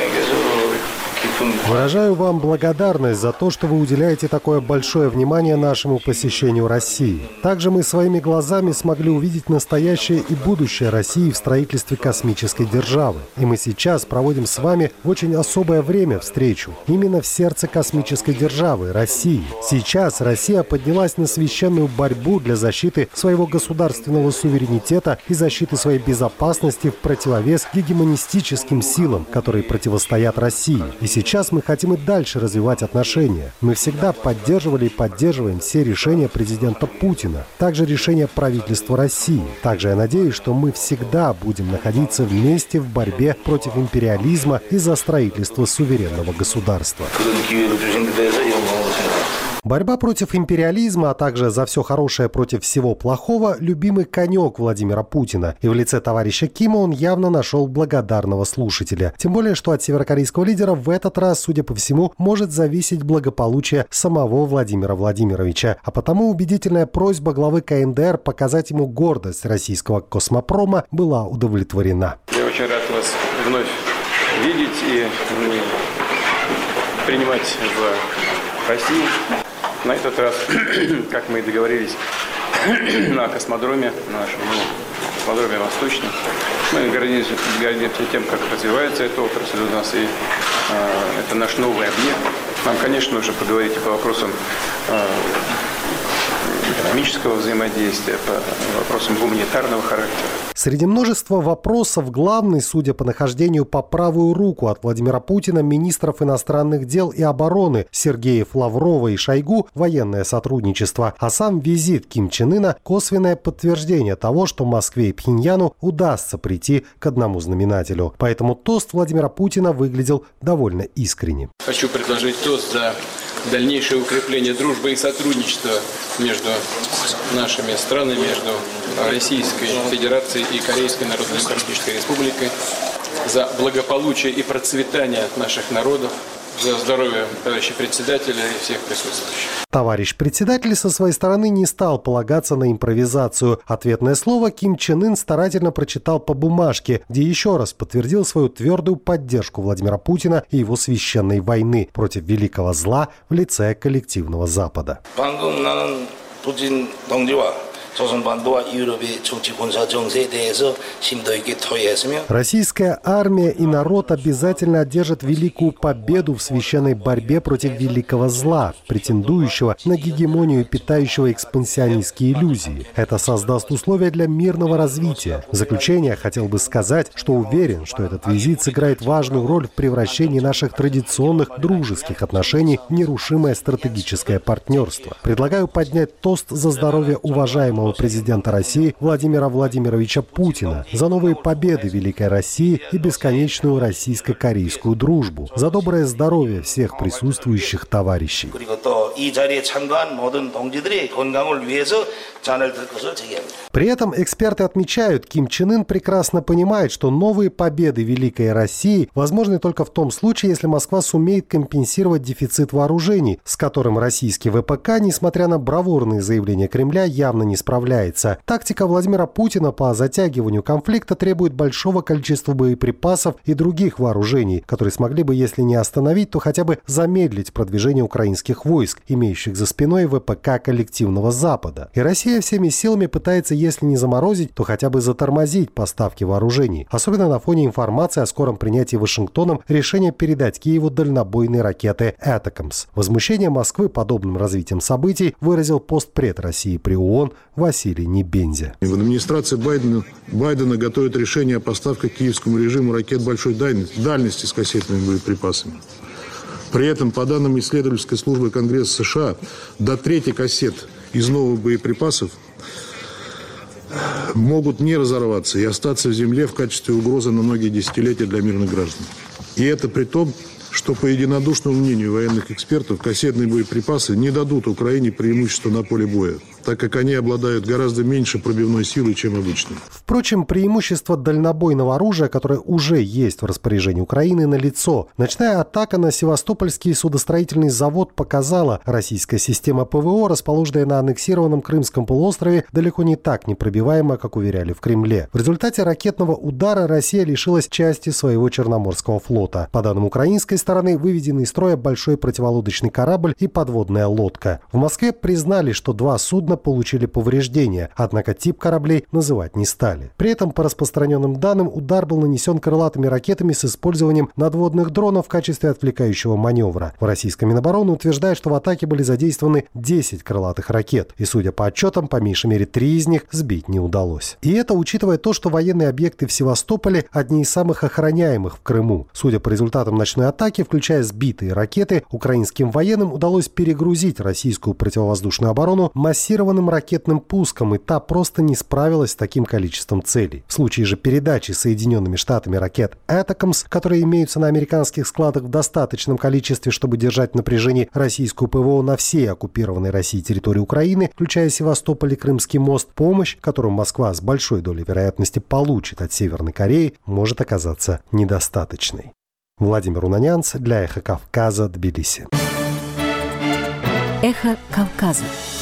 Выражаю вам благодарность за то, что вы уделяете такое большое внимание нашему посещению России. Также мы своими глазами смогли увидеть настоящее и будущее России в строительстве космической державы. И мы сейчас проводим с вами в очень особое время встречу. Именно в сердце космической державы, России. Сейчас Россия поднялась на священную борьбу для защиты своего государственного суверенитета и защиты своей безопасности в противовес гегемонистическим силам, которые противостоят России. И сейчас мы хотим и дальше развивать отношения. Мы всегда поддерживали и поддерживаем все решения президента Путина, также решения правительства России. Также я надеюсь, что мы всегда будем находиться вместе в борьбе против империализма и за строительство суверенного государства. Борьба против империализма, а также за все хорошее против всего плохого – любимый конек Владимира Путина. И в лице товарища Кима он явно нашел благодарного слушателя. Тем более, что от северокорейского лидера в этот раз, судя по всему, может зависеть благополучие самого Владимира Владимировича. А потому убедительная просьба главы КНДР показать ему гордость российского космопрома была удовлетворена. Я очень рад вас вновь видеть и принимать в России. На этот раз, как мы и договорились, на космодроме, на нашем космодроме «Восточном», мы гордимся тем, как развивается эта отрасль у нас, и это наш новый объект. Нам, конечно, нужно поговорить по вопросам экономического взаимодействия, по вопросам гуманитарного характера. Среди множества вопросов главный, судя по нахождению по правую руку от Владимира Путина, министров иностранных дел и обороны Сергеев, Лаврова и Шойгу – военное сотрудничество, а сам визит Ким Чен Ына – косвенное подтверждение того, что Москве и Пхеньяну удастся прийти к одному знаменателю. Поэтому тост Владимира Путина выглядел довольно искренне. Хочу предложить тост за дальнейшее укрепление дружбы и сотрудничества между нашими странами, между Российской Федерацией и Корейской Народно-Демократической Республикой, за благополучие и процветание наших народов, за здоровье товарища председателя и всех присутствующих. Товарищ председатель со своей стороны не стал полагаться на импровизацию. Ответное слово Ким Чен Ын старательно прочитал по бумажке, где еще раз подтвердил свою твердую поддержку Владимира Путина и его священной войны против великого зла в лице коллективного Запада. Российская армия и народ обязательно одержат великую победу в священной борьбе против великого зла, претендующего на гегемонию и питающего экспансионистские иллюзии. Это создаст условия для мирного развития. В заключение хотел бы сказать, что уверен, что этот визит сыграет важную роль в превращении наших традиционных дружеских отношений в нерушимое стратегическое партнерство. Предлагаю поднять тост за здоровье уважаемого самого президента России Владимира Владимировича Путина за новые победы Великой России и бесконечную российско-корейскую дружбу, за доброе здоровье всех присутствующих товарищей. При этом эксперты отмечают, Ким Чен Ын прекрасно понимает, что новые победы Великой России возможны только в том случае, если Москва сумеет компенсировать дефицит вооружений, с которым российский ВПК, несмотря на бравурные заявления Кремля, явно не справляется. Тактика Владимира Путина по затягиванию конфликта требует большого количества боеприпасов и других вооружений, которые смогли бы, если не остановить, то хотя бы замедлить продвижение украинских войск, имеющих за спиной ВПК коллективного Запада. И Россия всеми силами пытается, если не заморозить, то хотя бы затормозить поставки вооружений, особенно на фоне информации о скором принятии Вашингтоном решения передать Киеву дальнобойные ракеты «Атакамс». Возмущение Москвы подобным развитием событий выразил постпред России при ООН Василий Небензя. В администрации Байдена готовят решение о поставках киевскому режиму ракет большой дальности с кассетными боеприпасами. При этом, по данным исследовательской службы Конгресса США, до трети кассет из новых боеприпасов могут не разорваться и остаться в земле в качестве угрозы на многие десятилетия для мирных граждан. И это при том, что по единодушному мнению военных экспертов кассетные боеприпасы не дадут Украине преимущества на поле боя, так как они обладают гораздо меньше пробивной силой, чем обычные. Впрочем, преимущество дальнобойного оружия, которое уже есть в распоряжении Украины, налицо. Ночная атака на Севастопольский судостроительный завод показала, российская система ПВО, расположенная на аннексированном Крымском полуострове, далеко не так непробиваема, как уверяли в Кремле. В результате ракетного удара Россия лишилась части своего Черноморского флота. По данным украинской стороны, выведены из строя большой противолодочный корабль и подводная лодка. В Москве признали, что два судна получили повреждения, однако тип кораблей называть не стали. При этом, по распространенным данным, удар был нанесен крылатыми ракетами с использованием надводных дронов в качестве отвлекающего маневра. В российской Минобороны утверждают, что в атаке были задействованы 10 крылатых ракет, и, судя по отчетам, по меньшей мере 3 из них сбить не удалось. И это учитывая то, что военные объекты в Севастополе одни из самых охраняемых в Крыму. Судя по результатам ночной атаки, включая сбитые ракеты, украинским военным удалось перегрузить российскую противовоздушную оборону массированным ракетным пуском, и та просто не справилась с таким количеством целей. В случае же передачи Соединенными Штатами ракет «Атакамс», которые имеются на американских складах в достаточном количестве, чтобы держать в напряжении российскую ПВО на всей оккупированной Россией территории Украины, включая Севастополь и Крымский мост, помощь, которую Москва с большой долей вероятности получит от Северной Кореи, может оказаться недостаточной. Владимир Унанянц для «Эхо Кавказа», Тбилиси. «Эхо Кавказа».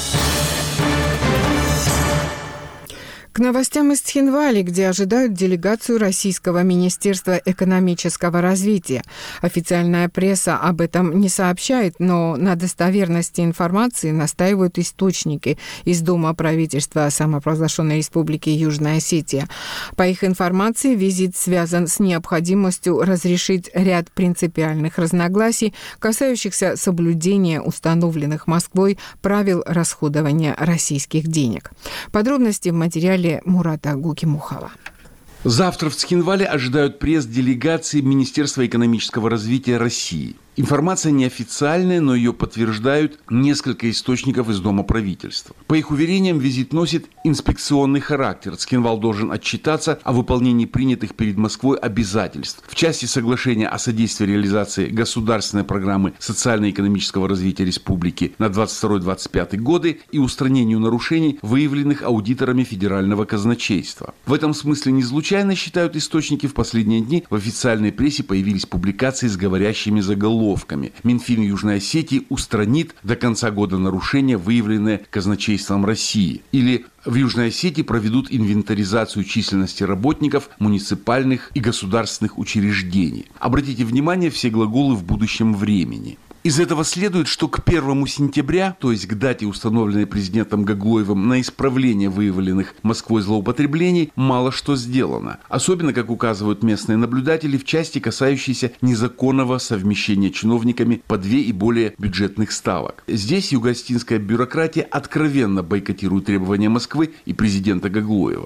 К новостям из Цхинвали, где ожидают делегацию Российского министерства экономического развития. Официальная пресса об этом не сообщает, но на достоверности информации настаивают источники из Дома правительства самопровозглашенной Республики Южная Осетия. По их информации, визит связан с необходимостью разрешить ряд принципиальных разногласий, касающихся соблюдения установленных Москвой правил расходования российских денег. Подробности в материале Мурата Гукимухова. Завтра в Цхинвале ожидают пресс-делегации Министерства экономического развития России. Информация неофициальная, но ее подтверждают несколько источников из Дома правительства. По их уверениям, визит носит инспекционный характер. Цхинвал должен отчитаться о выполнении принятых перед Москвой обязательств в части соглашения о содействии реализации государственной программы социально-экономического развития республики на 22-25 годы и устранению нарушений, выявленных аудиторами федерального казначейства. В этом смысле не случайно, считают источники, в последние дни в официальной прессе появились публикации с говорящими заголовками. Минфин Южной Осетии устранит до конца года нарушения, выявленные казначейством России. Или в Южной Осетии проведут инвентаризацию численности работников муниципальных и государственных учреждений. Обратите внимание, все глаголы в будущем времени. Из этого следует, что к 1 сентября, то есть к дате, установленной президентом Гаглоевым, на исправление выявленных Москвой злоупотреблений, мало что сделано. Особенно, как указывают местные наблюдатели, в части, касающейся незаконного совмещения чиновниками по 2 и более бюджетных ставок. Здесь юго-осетинская бюрократия откровенно бойкотирует требования Москвы и президента Гаглоева.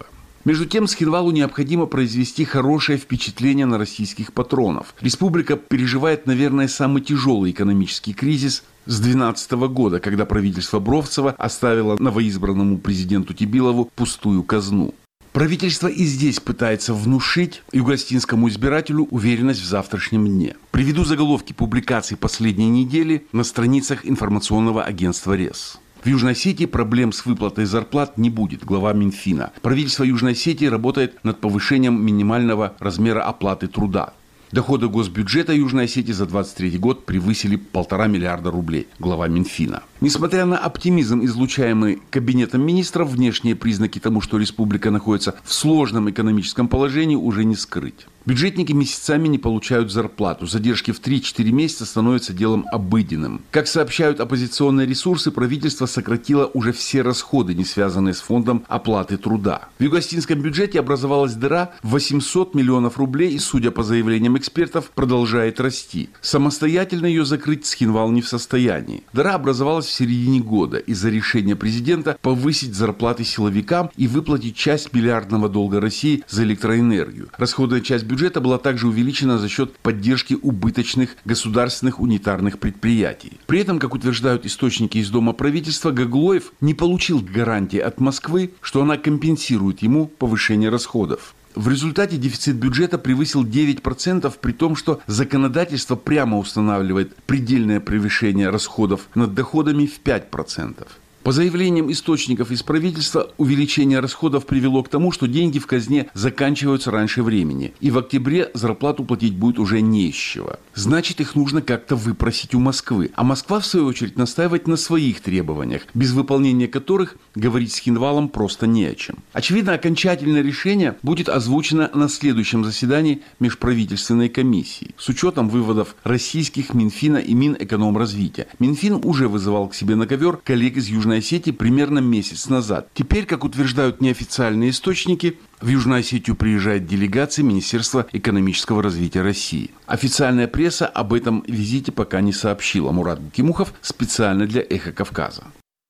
Между тем, Схинвалу необходимо произвести хорошее впечатление на российских патронов. Республика переживает, наверное, самый тяжелый экономический кризис с 2012 года, когда правительство Бровцева оставило новоизбранному президенту Тибилову пустую казну. Правительство и здесь пытается внушить югостинскому избирателю уверенность в завтрашнем дне. Приведу заголовки публикаций последней недели на страницах информационного агентства РЕС. В Южной Осетии проблем с выплатой зарплат не будет, глава Минфина. Правительство Южной Осетии работает над повышением минимального размера оплаты труда. Доходы госбюджета Южной Осетии за 2023 год превысили 1,5 миллиарда рублей, глава Минфина. Несмотря на оптимизм, излучаемый Кабинетом министров, внешние признаки тому, что республика находится в сложном экономическом положении, уже не скрыть. Бюджетники месяцами не получают зарплату. Задержки в 3-4 месяца становятся делом обыденным. Как сообщают оппозиционные ресурсы, правительство сократило уже все расходы, не связанные с фондом оплаты труда. В югостинском бюджете образовалась дыра в 800 миллионов рублей и, судя по заявлениям экспертов, продолжает расти. Самостоятельно ее закрыть Схинвал не в состоянии. Дыра образовалась в середине года из-за решения президента повысить зарплаты силовикам и выплатить часть миллиардного долга России за электроэнергию. Расходная часть бюджета была также увеличена за счет поддержки убыточных государственных унитарных предприятий. При этом, как утверждают источники из Дома правительства, Гаглоев не получил гарантии от Москвы, что она компенсирует ему повышение расходов. В результате дефицит бюджета превысил 9%, при том, что законодательство прямо устанавливает предельное превышение расходов над доходами в 5%. По заявлениям источников из правительства, увеличение расходов привело к тому, что деньги в казне заканчиваются раньше времени, и в октябре зарплату платить будет уже не из чего. Значит, их нужно как-то выпросить у Москвы. А Москва, в свою очередь, настаивает на своих требованиях, без выполнения которых говорить с Схинвалом просто не о чем. Очевидно, окончательное решение будет озвучено на следующем заседании межправительственной комиссии с учетом выводов российских Минфина и Минэкономразвития. Минфин уже вызывал к себе на ковер коллег из Южной Осетии примерно месяц назад. Теперь, как утверждают неофициальные источники, в Южную Осетию приезжает делегация Министерства экономического развития России. Официальная пресса об этом визите пока не сообщила. Мурат Букимухов специально для «Эхо Кавказа».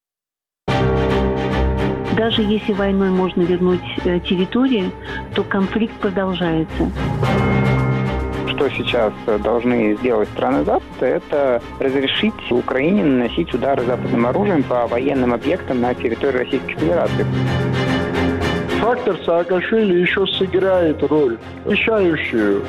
Даже если войной можно вернуть территории, то конфликт продолжается. Что сейчас должны сделать страны Запада, это разрешить Украине наносить удары западным оружием по военным объектам на территории Российской Федерации. Фактор Саакашвили еще сыграет роль, решающую.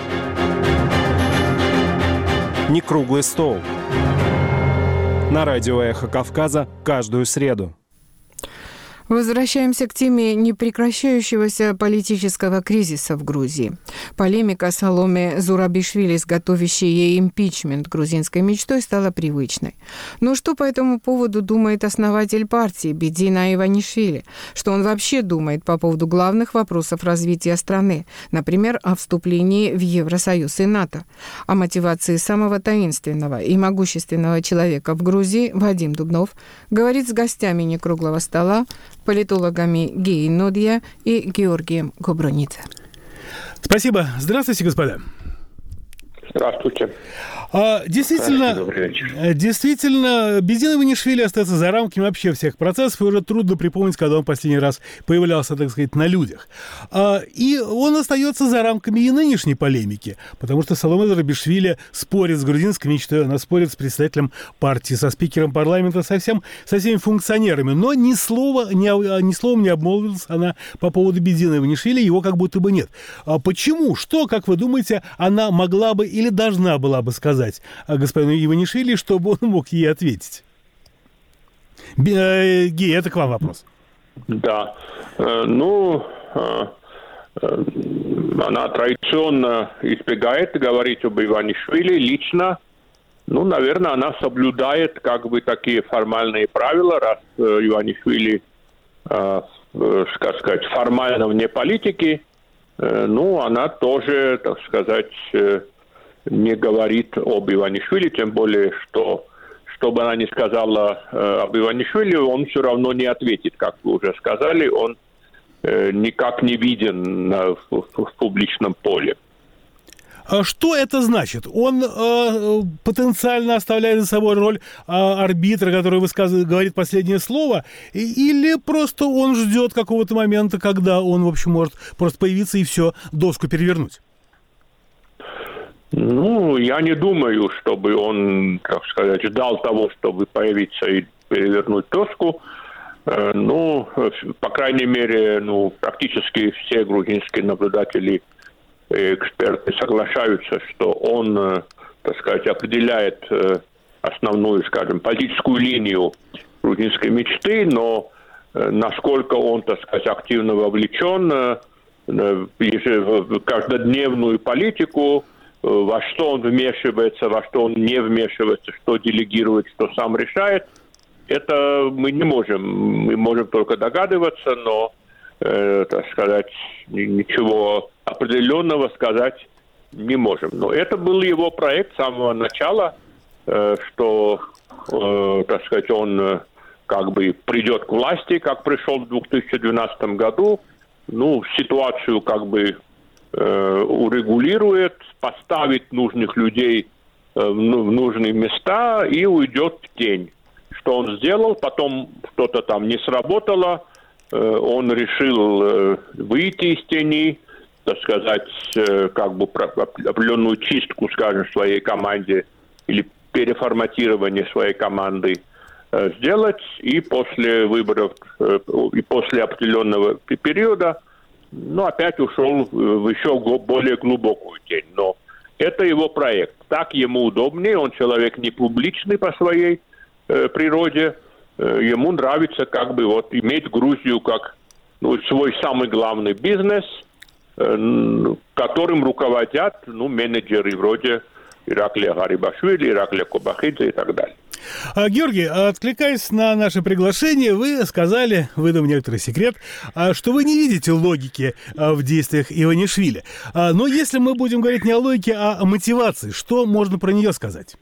Не круглый стол. На радио «Эхо Кавказа» каждую среду. Возвращаемся к теме непрекращающегося политического кризиса в Грузии. Полемика Саломе Зурабишвили с готовящей ей импичмент грузинской мечтой стала привычной. Но что по этому поводу думает основатель партии Бедзина Иванишвили? Что он вообще думает по поводу главных вопросов развития страны? Например, о вступлении в Евросоюз и НАТО. О мотивации самого таинственного и могущественного человека в Грузии Вадим Дубнов говорит с гостями некруглого стола, политологами Геей Нодья и Георгием Гобронице. Спасибо. Здравствуйте, господа. Здравствуйте. Действительно, Бедзин Иванишвили остается за рамками вообще всех процессов, и уже трудно припомнить, когда он последний раз появлялся, так сказать, на людях. И он остается за рамками и нынешней полемики, потому что Саломе Зурабишвили спорит с грузинской мечтой, она спорит с председателем партии, со спикером парламента, со всеми функционерами, но ни словом не обмолвилась она по поводу Бедзина Иванишвили, его как будто бы нет. Почему? Что, как вы думаете, она могла бы или должна была бы сказать господину Иванишвили, чтобы он мог ей ответить? Гей, это к вам вопрос. Да. Она традиционно избегает говорить об Иванишвили лично. Наверное, она соблюдает такие формальные правила, раз Иванишвили, как сказать, формально вне политики. Она тоже, так сказать, не говорит об Иванишвили, тем более, что бы она ни сказала об Иванишвили, он все равно не ответит, как вы уже сказали, он никак не виден в публичном поле. Что это значит? Он потенциально оставляет за собой роль арбитра, который говорит последнее слово, или просто он ждет какого-то момента, когда он, в общем, может просто появиться и все, доску перевернуть? Ну, я не думаю, чтобы он, так сказать, ждал того, чтобы появиться и перевернуть доску. Ну, по крайней мере, практически все грузинские наблюдатели и эксперты соглашаются, что он, так сказать, определяет основную, скажем, политическую линию грузинской мечты, но насколько он, так сказать, активно вовлечен в каждодневную политику, во что он вмешивается, во что он не вмешивается, что делегирует, что сам решает, это мы не можем. Мы можем только догадываться, но, так сказать, ничего определенного сказать не можем. Но это был его проект с самого начала, что, так сказать, он как бы придет к власти, как пришел в 2012 году, ситуацию как бы урегулирует, поставит нужных людей в нужные места и уйдет в тень. Что он сделал, потом что-то там не сработало, он решил выйти из тени, так сказать, как бы определенную чистку, скажем, в своей команде или переформатирование своей команды сделать, и после выборов, и после определенного периода опять ушел в еще более глубокую тень. Но это его проект. Так ему удобнее. Он человек не публичный по своей природе. Ему нравится как бы иметь Грузию как свой самый главный бизнес, которым руководят менеджеры вроде Ираклия Гарибашвили, Ираклия Кобахидзе и так далее. Георгий, откликаясь на наше приглашение, вы сказали, выдав некоторый секрет, что вы не видите логики в действиях Иванишвили. Но если мы будем говорить не о логике, а о мотивации, что можно про нее сказать?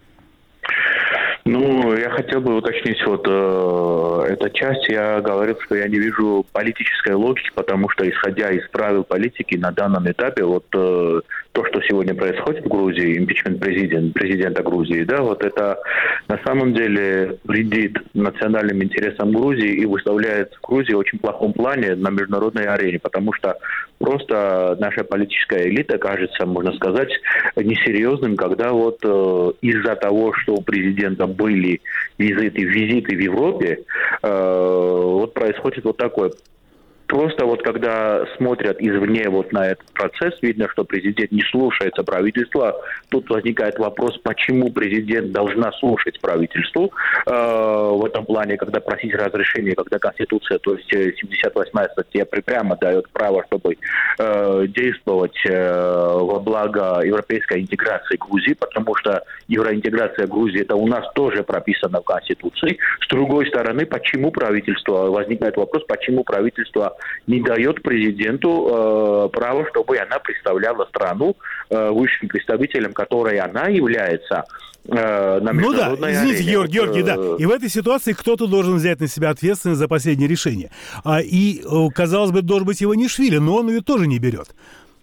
Я хотел бы уточнить эту часть. Я говорил, что я не вижу политической логики, потому что, исходя из правил политики, на данном этапе то, что сегодня происходит в Грузии, импичмент президента Грузии, это на самом деле вредит национальным интересам Грузии и выставляет Грузию в очень плохом плане на международной арене, потому что просто наша политическая элита кажется, можно сказать, несерьезным, когда из-за того, что у президента были визиты в Европе, происходит такое. Просто когда смотрят извне на этот процесс, видно, что президент не слушается правительства. Тут возникает вопрос, почему президент должна слушать правительству в этом плане, когда просить разрешения, когда Конституция, то есть 78-я статья прямо дает право, чтобы действовать во благо европейской интеграции Грузии, потому что евроинтеграция Грузии это у нас тоже прописано в Конституции. С другой стороны, возникает вопрос, почему правительство не дает президенту право, чтобы она представляла страну высшим представителем, которой она является на международной арене. Извините, Георгий, да. И в этой ситуации кто-то должен взять на себя ответственность за последнее решение. И, казалось бы, должен быть Иванишвили, но он ее тоже не берет.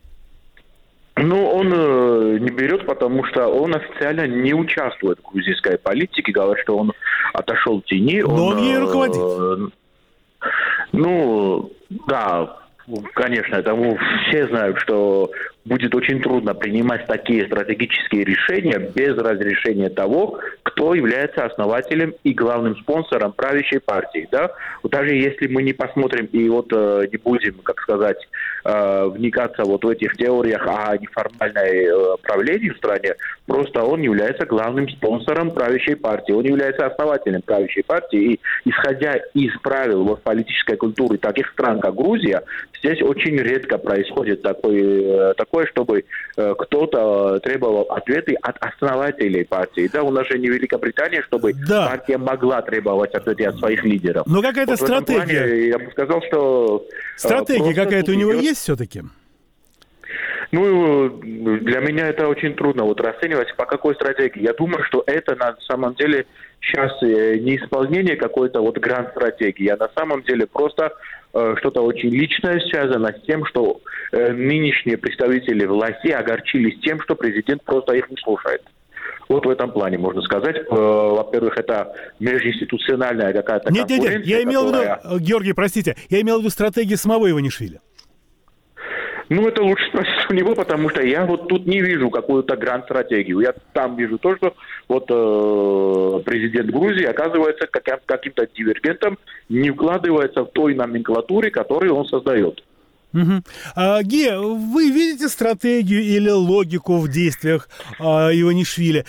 Он не берет, потому что он официально не участвует в грузинской политике, говорит, что он отошел в тени. Но он ей руководит. Да, конечно, все знают, что будет очень трудно принимать такие стратегические решения без разрешения того, кто является основателем и главным спонсором правящей партии. Да? Даже если мы не посмотрим и не будем, вникаться в этих теориях о неформальной правлении в стране, просто он является главным спонсором правящей партии, он является основателем правящей партии, и исходя из правил политической культуры таких стран, как Грузия, здесь очень редко происходит такое, чтобы кто-то требовал ответы от основателей партии. Да, у нас же не Великобритания, чтобы партия могла требовать ответы от своих лидеров. Но какая-то стратегия. Плане, я бы сказал, что... Стратегия какая-то у него есть все-таки? Ну, для меня это очень трудно вот расценивать, по какой стратегии. Я думаю, что это на самом деле сейчас не исполнение какой-то вот гранд-стратегии, а на самом деле просто что-то очень личное связано с тем, что нынешние представители власти огорчились тем, что президент просто их не слушает. Вот в этом плане можно сказать. Во-первых, это межинституциональная какая-то конкуренция. Нет, я имел в виду, Георгий, простите, я имел в виду стратегию самого Иванишвили. Ну, это лучше спросить у него, потому что я вот тут не вижу какую-то гранд-стратегию. Я там вижу то, что вот президент Грузии оказывается каким-то дивергентом, не вкладывается в той номенклатуре, которую он создает. Угу. Гея, вы видите стратегию или логику в действиях Иванишвили?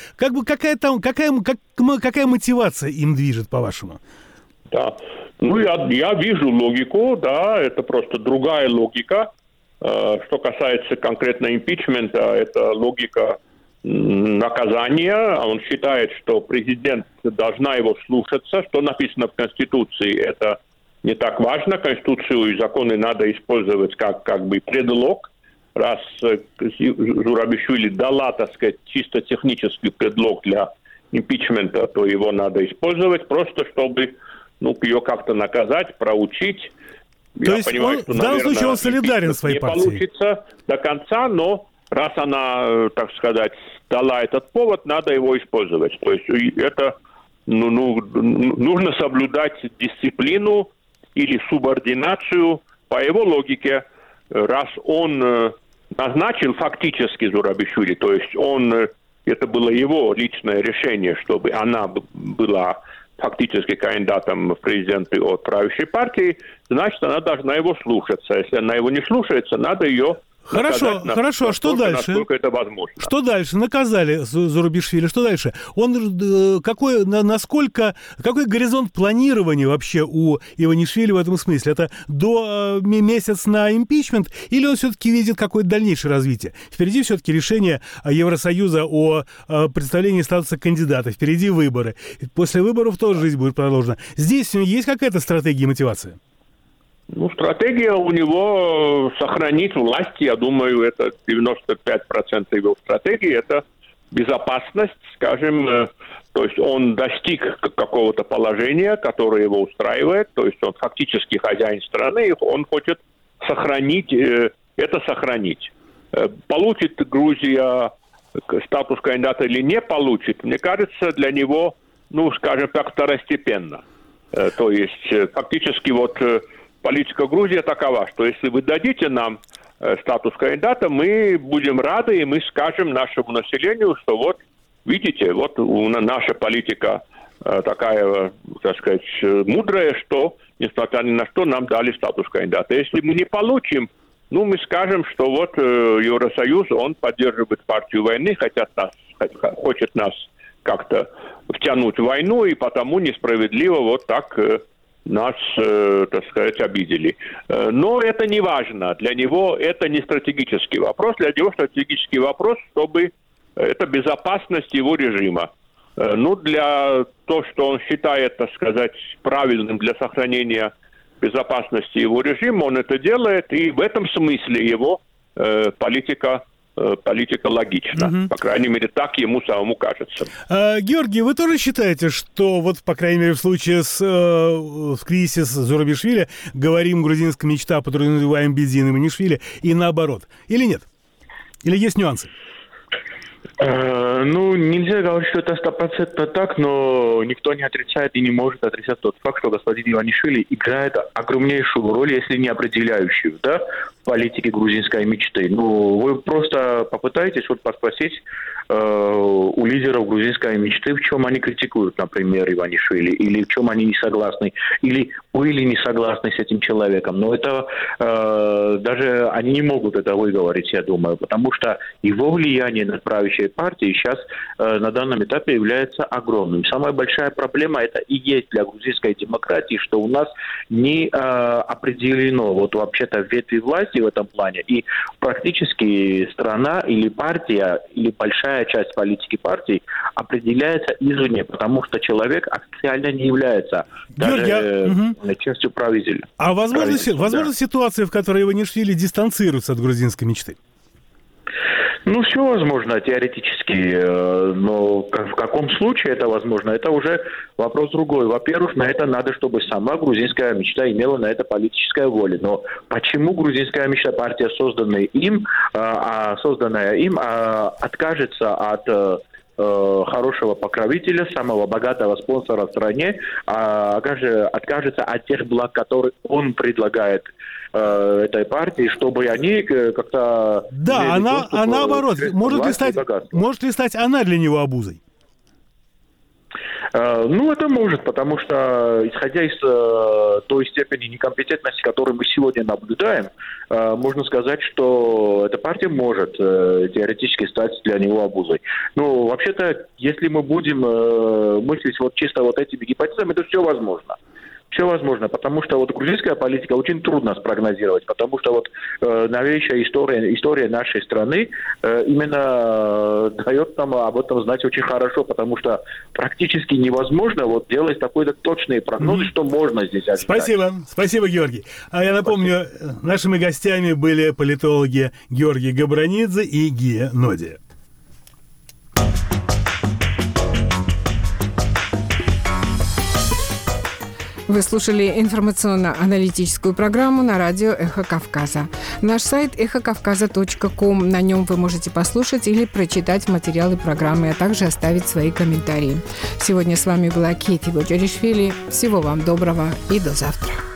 Какая мотивация им движет, по-вашему? Да, ну я вижу логику, да, это просто другая логика. Что касается конкретно импичмента, это логика наказания. Он считает, что президент должна его слушаться. Что написано в Конституции, это не так важно. Конституцию и законы надо использовать как бы предлог. Раз Зурабишвили дала, так сказать, чисто технический предлог для импичмента, то его надо использовать просто, чтобы ее как-то наказать, проучить. То есть понимаю, что, в данном случае он солидарен с своей партией? Не получится до конца, но раз она, так сказать, дала этот повод, надо его использовать. То есть это нужно соблюдать дисциплину или субординацию по его логике. Раз он назначил фактически Зурабишвили, то есть это было его личное решение, чтобы она была фактически кандидатом в президенты от правящей партии, значит, она должна его слушаться. Если она его не слушается, надо ее Хорошо, а что дальше? Насколько это возможно. Что дальше? Наказали Зурабишвили, что дальше? Какой горизонт планирования вообще у Иванишвили в этом смысле? Это до месяца на импичмент, или он все-таки видит какое-то дальнейшее развитие? Впереди все-таки решение Евросоюза о представлении статуса кандидата, впереди выборы. После выборов тоже жизнь будет продолжена. Здесь есть какая-то стратегия и мотивация? Стратегия у него сохранить власть, я думаю, это 95% его стратегии, это безопасность, скажем, то есть он достиг какого-то положения, которое его устраивает, то есть он фактически хозяин страны, и он хочет сохранить. Получит Грузия статус кандидата или не получит, мне кажется, для него, скажем так, второстепенно. То есть фактически политика Грузии такова, что если вы дадите нам статус кандидата, мы будем рады, и мы скажем нашему населению, что видите, наша политика такая, так сказать, мудрая, что, несмотря ни на что, нам дали статус кандидата. Если мы не получим, мы скажем, что Евросоюз, он поддерживает партию войны, хочет нас как-то втянуть в войну, и потому несправедливо так нас, так сказать, обидели. Но это не важно. Для него это не стратегический вопрос. Для него стратегический вопрос, чтобы это безопасность его режима. Для того, что он считает, так сказать, правильным для сохранения безопасности его режима, он это делает, и в этом смысле его политика логична. По крайней мере, так ему самому кажется. Георгий, вы тоже считаете, что по крайней мере, в случае с кризисом Зурабишвили говорим грузинская мечта, подразумеваем бензин Иванишвили, и наоборот? Или нет? Или есть нюансы? Нельзя говорить, что это 100% так, но никто не отрицает и не может отрицать тот факт, что господин Иванишвили играет огромнейшую роль, если не определяющую, в политике грузинской мечты. Вы просто попытаетесь поспросить у лидеров грузинской мечты, в чем они критикуют, например, Иванишвили, или в чем они не согласны, или были не согласны с этим человеком. Но это даже они не могут это выговорить, я думаю, потому что его влияние на правящей партии сейчас на данном этапе является огромным. Самая большая проблема это и есть для грузинской демократии, что у нас не определено вообще-то ветви власти в этом плане, и практически страна или партия, или большая часть политики партии определяется извне, потому что человек официально не является даже частью правителя. А возможно ситуация, в которой Иванишвили дистанцируется от грузинской мечты? Ну, все возможно теоретически, но в каком случае это возможно, это уже вопрос другой. Во-первых, на это надо, чтобы сама грузинская мечта имела на это политическая воля. Но почему грузинская мечта, партия, созданная им, откажется от хорошего покровителя, самого богатого спонсора в стране, откажется от тех благ, которые он предлагает этой партии, чтобы они как-то... Да, а наоборот, может ли стать она для него обузой? Ну, это может, потому что, исходя из той степени некомпетентности, которую мы сегодня наблюдаем, можно сказать, что эта партия может теоретически стать для него обузой. Но вообще-то, если мы будем мыслить вот чисто вот этими гипотезами, то все возможно. Все возможно, потому что вот грузинская политика очень трудно спрогнозировать, потому что вот новейшая история нашей страны именно дает нам об этом знать очень хорошо, потому что практически невозможно вот делать такой-то точные прогнозы, что можно здесь ожидать. Спасибо, Георгий. А я напомню, нашими гостями были политологи Георгий Габранидзе и Гия Ноди. Вы слушали информационно-аналитическую программу на радио «Эхо Кавказа». Наш сайт эхокавказа.ком. На нем вы можете послушать или прочитать материалы программы, а также оставить свои комментарии. Сегодня с вами была Кити Боджаришвили. Всего вам доброго и до завтра.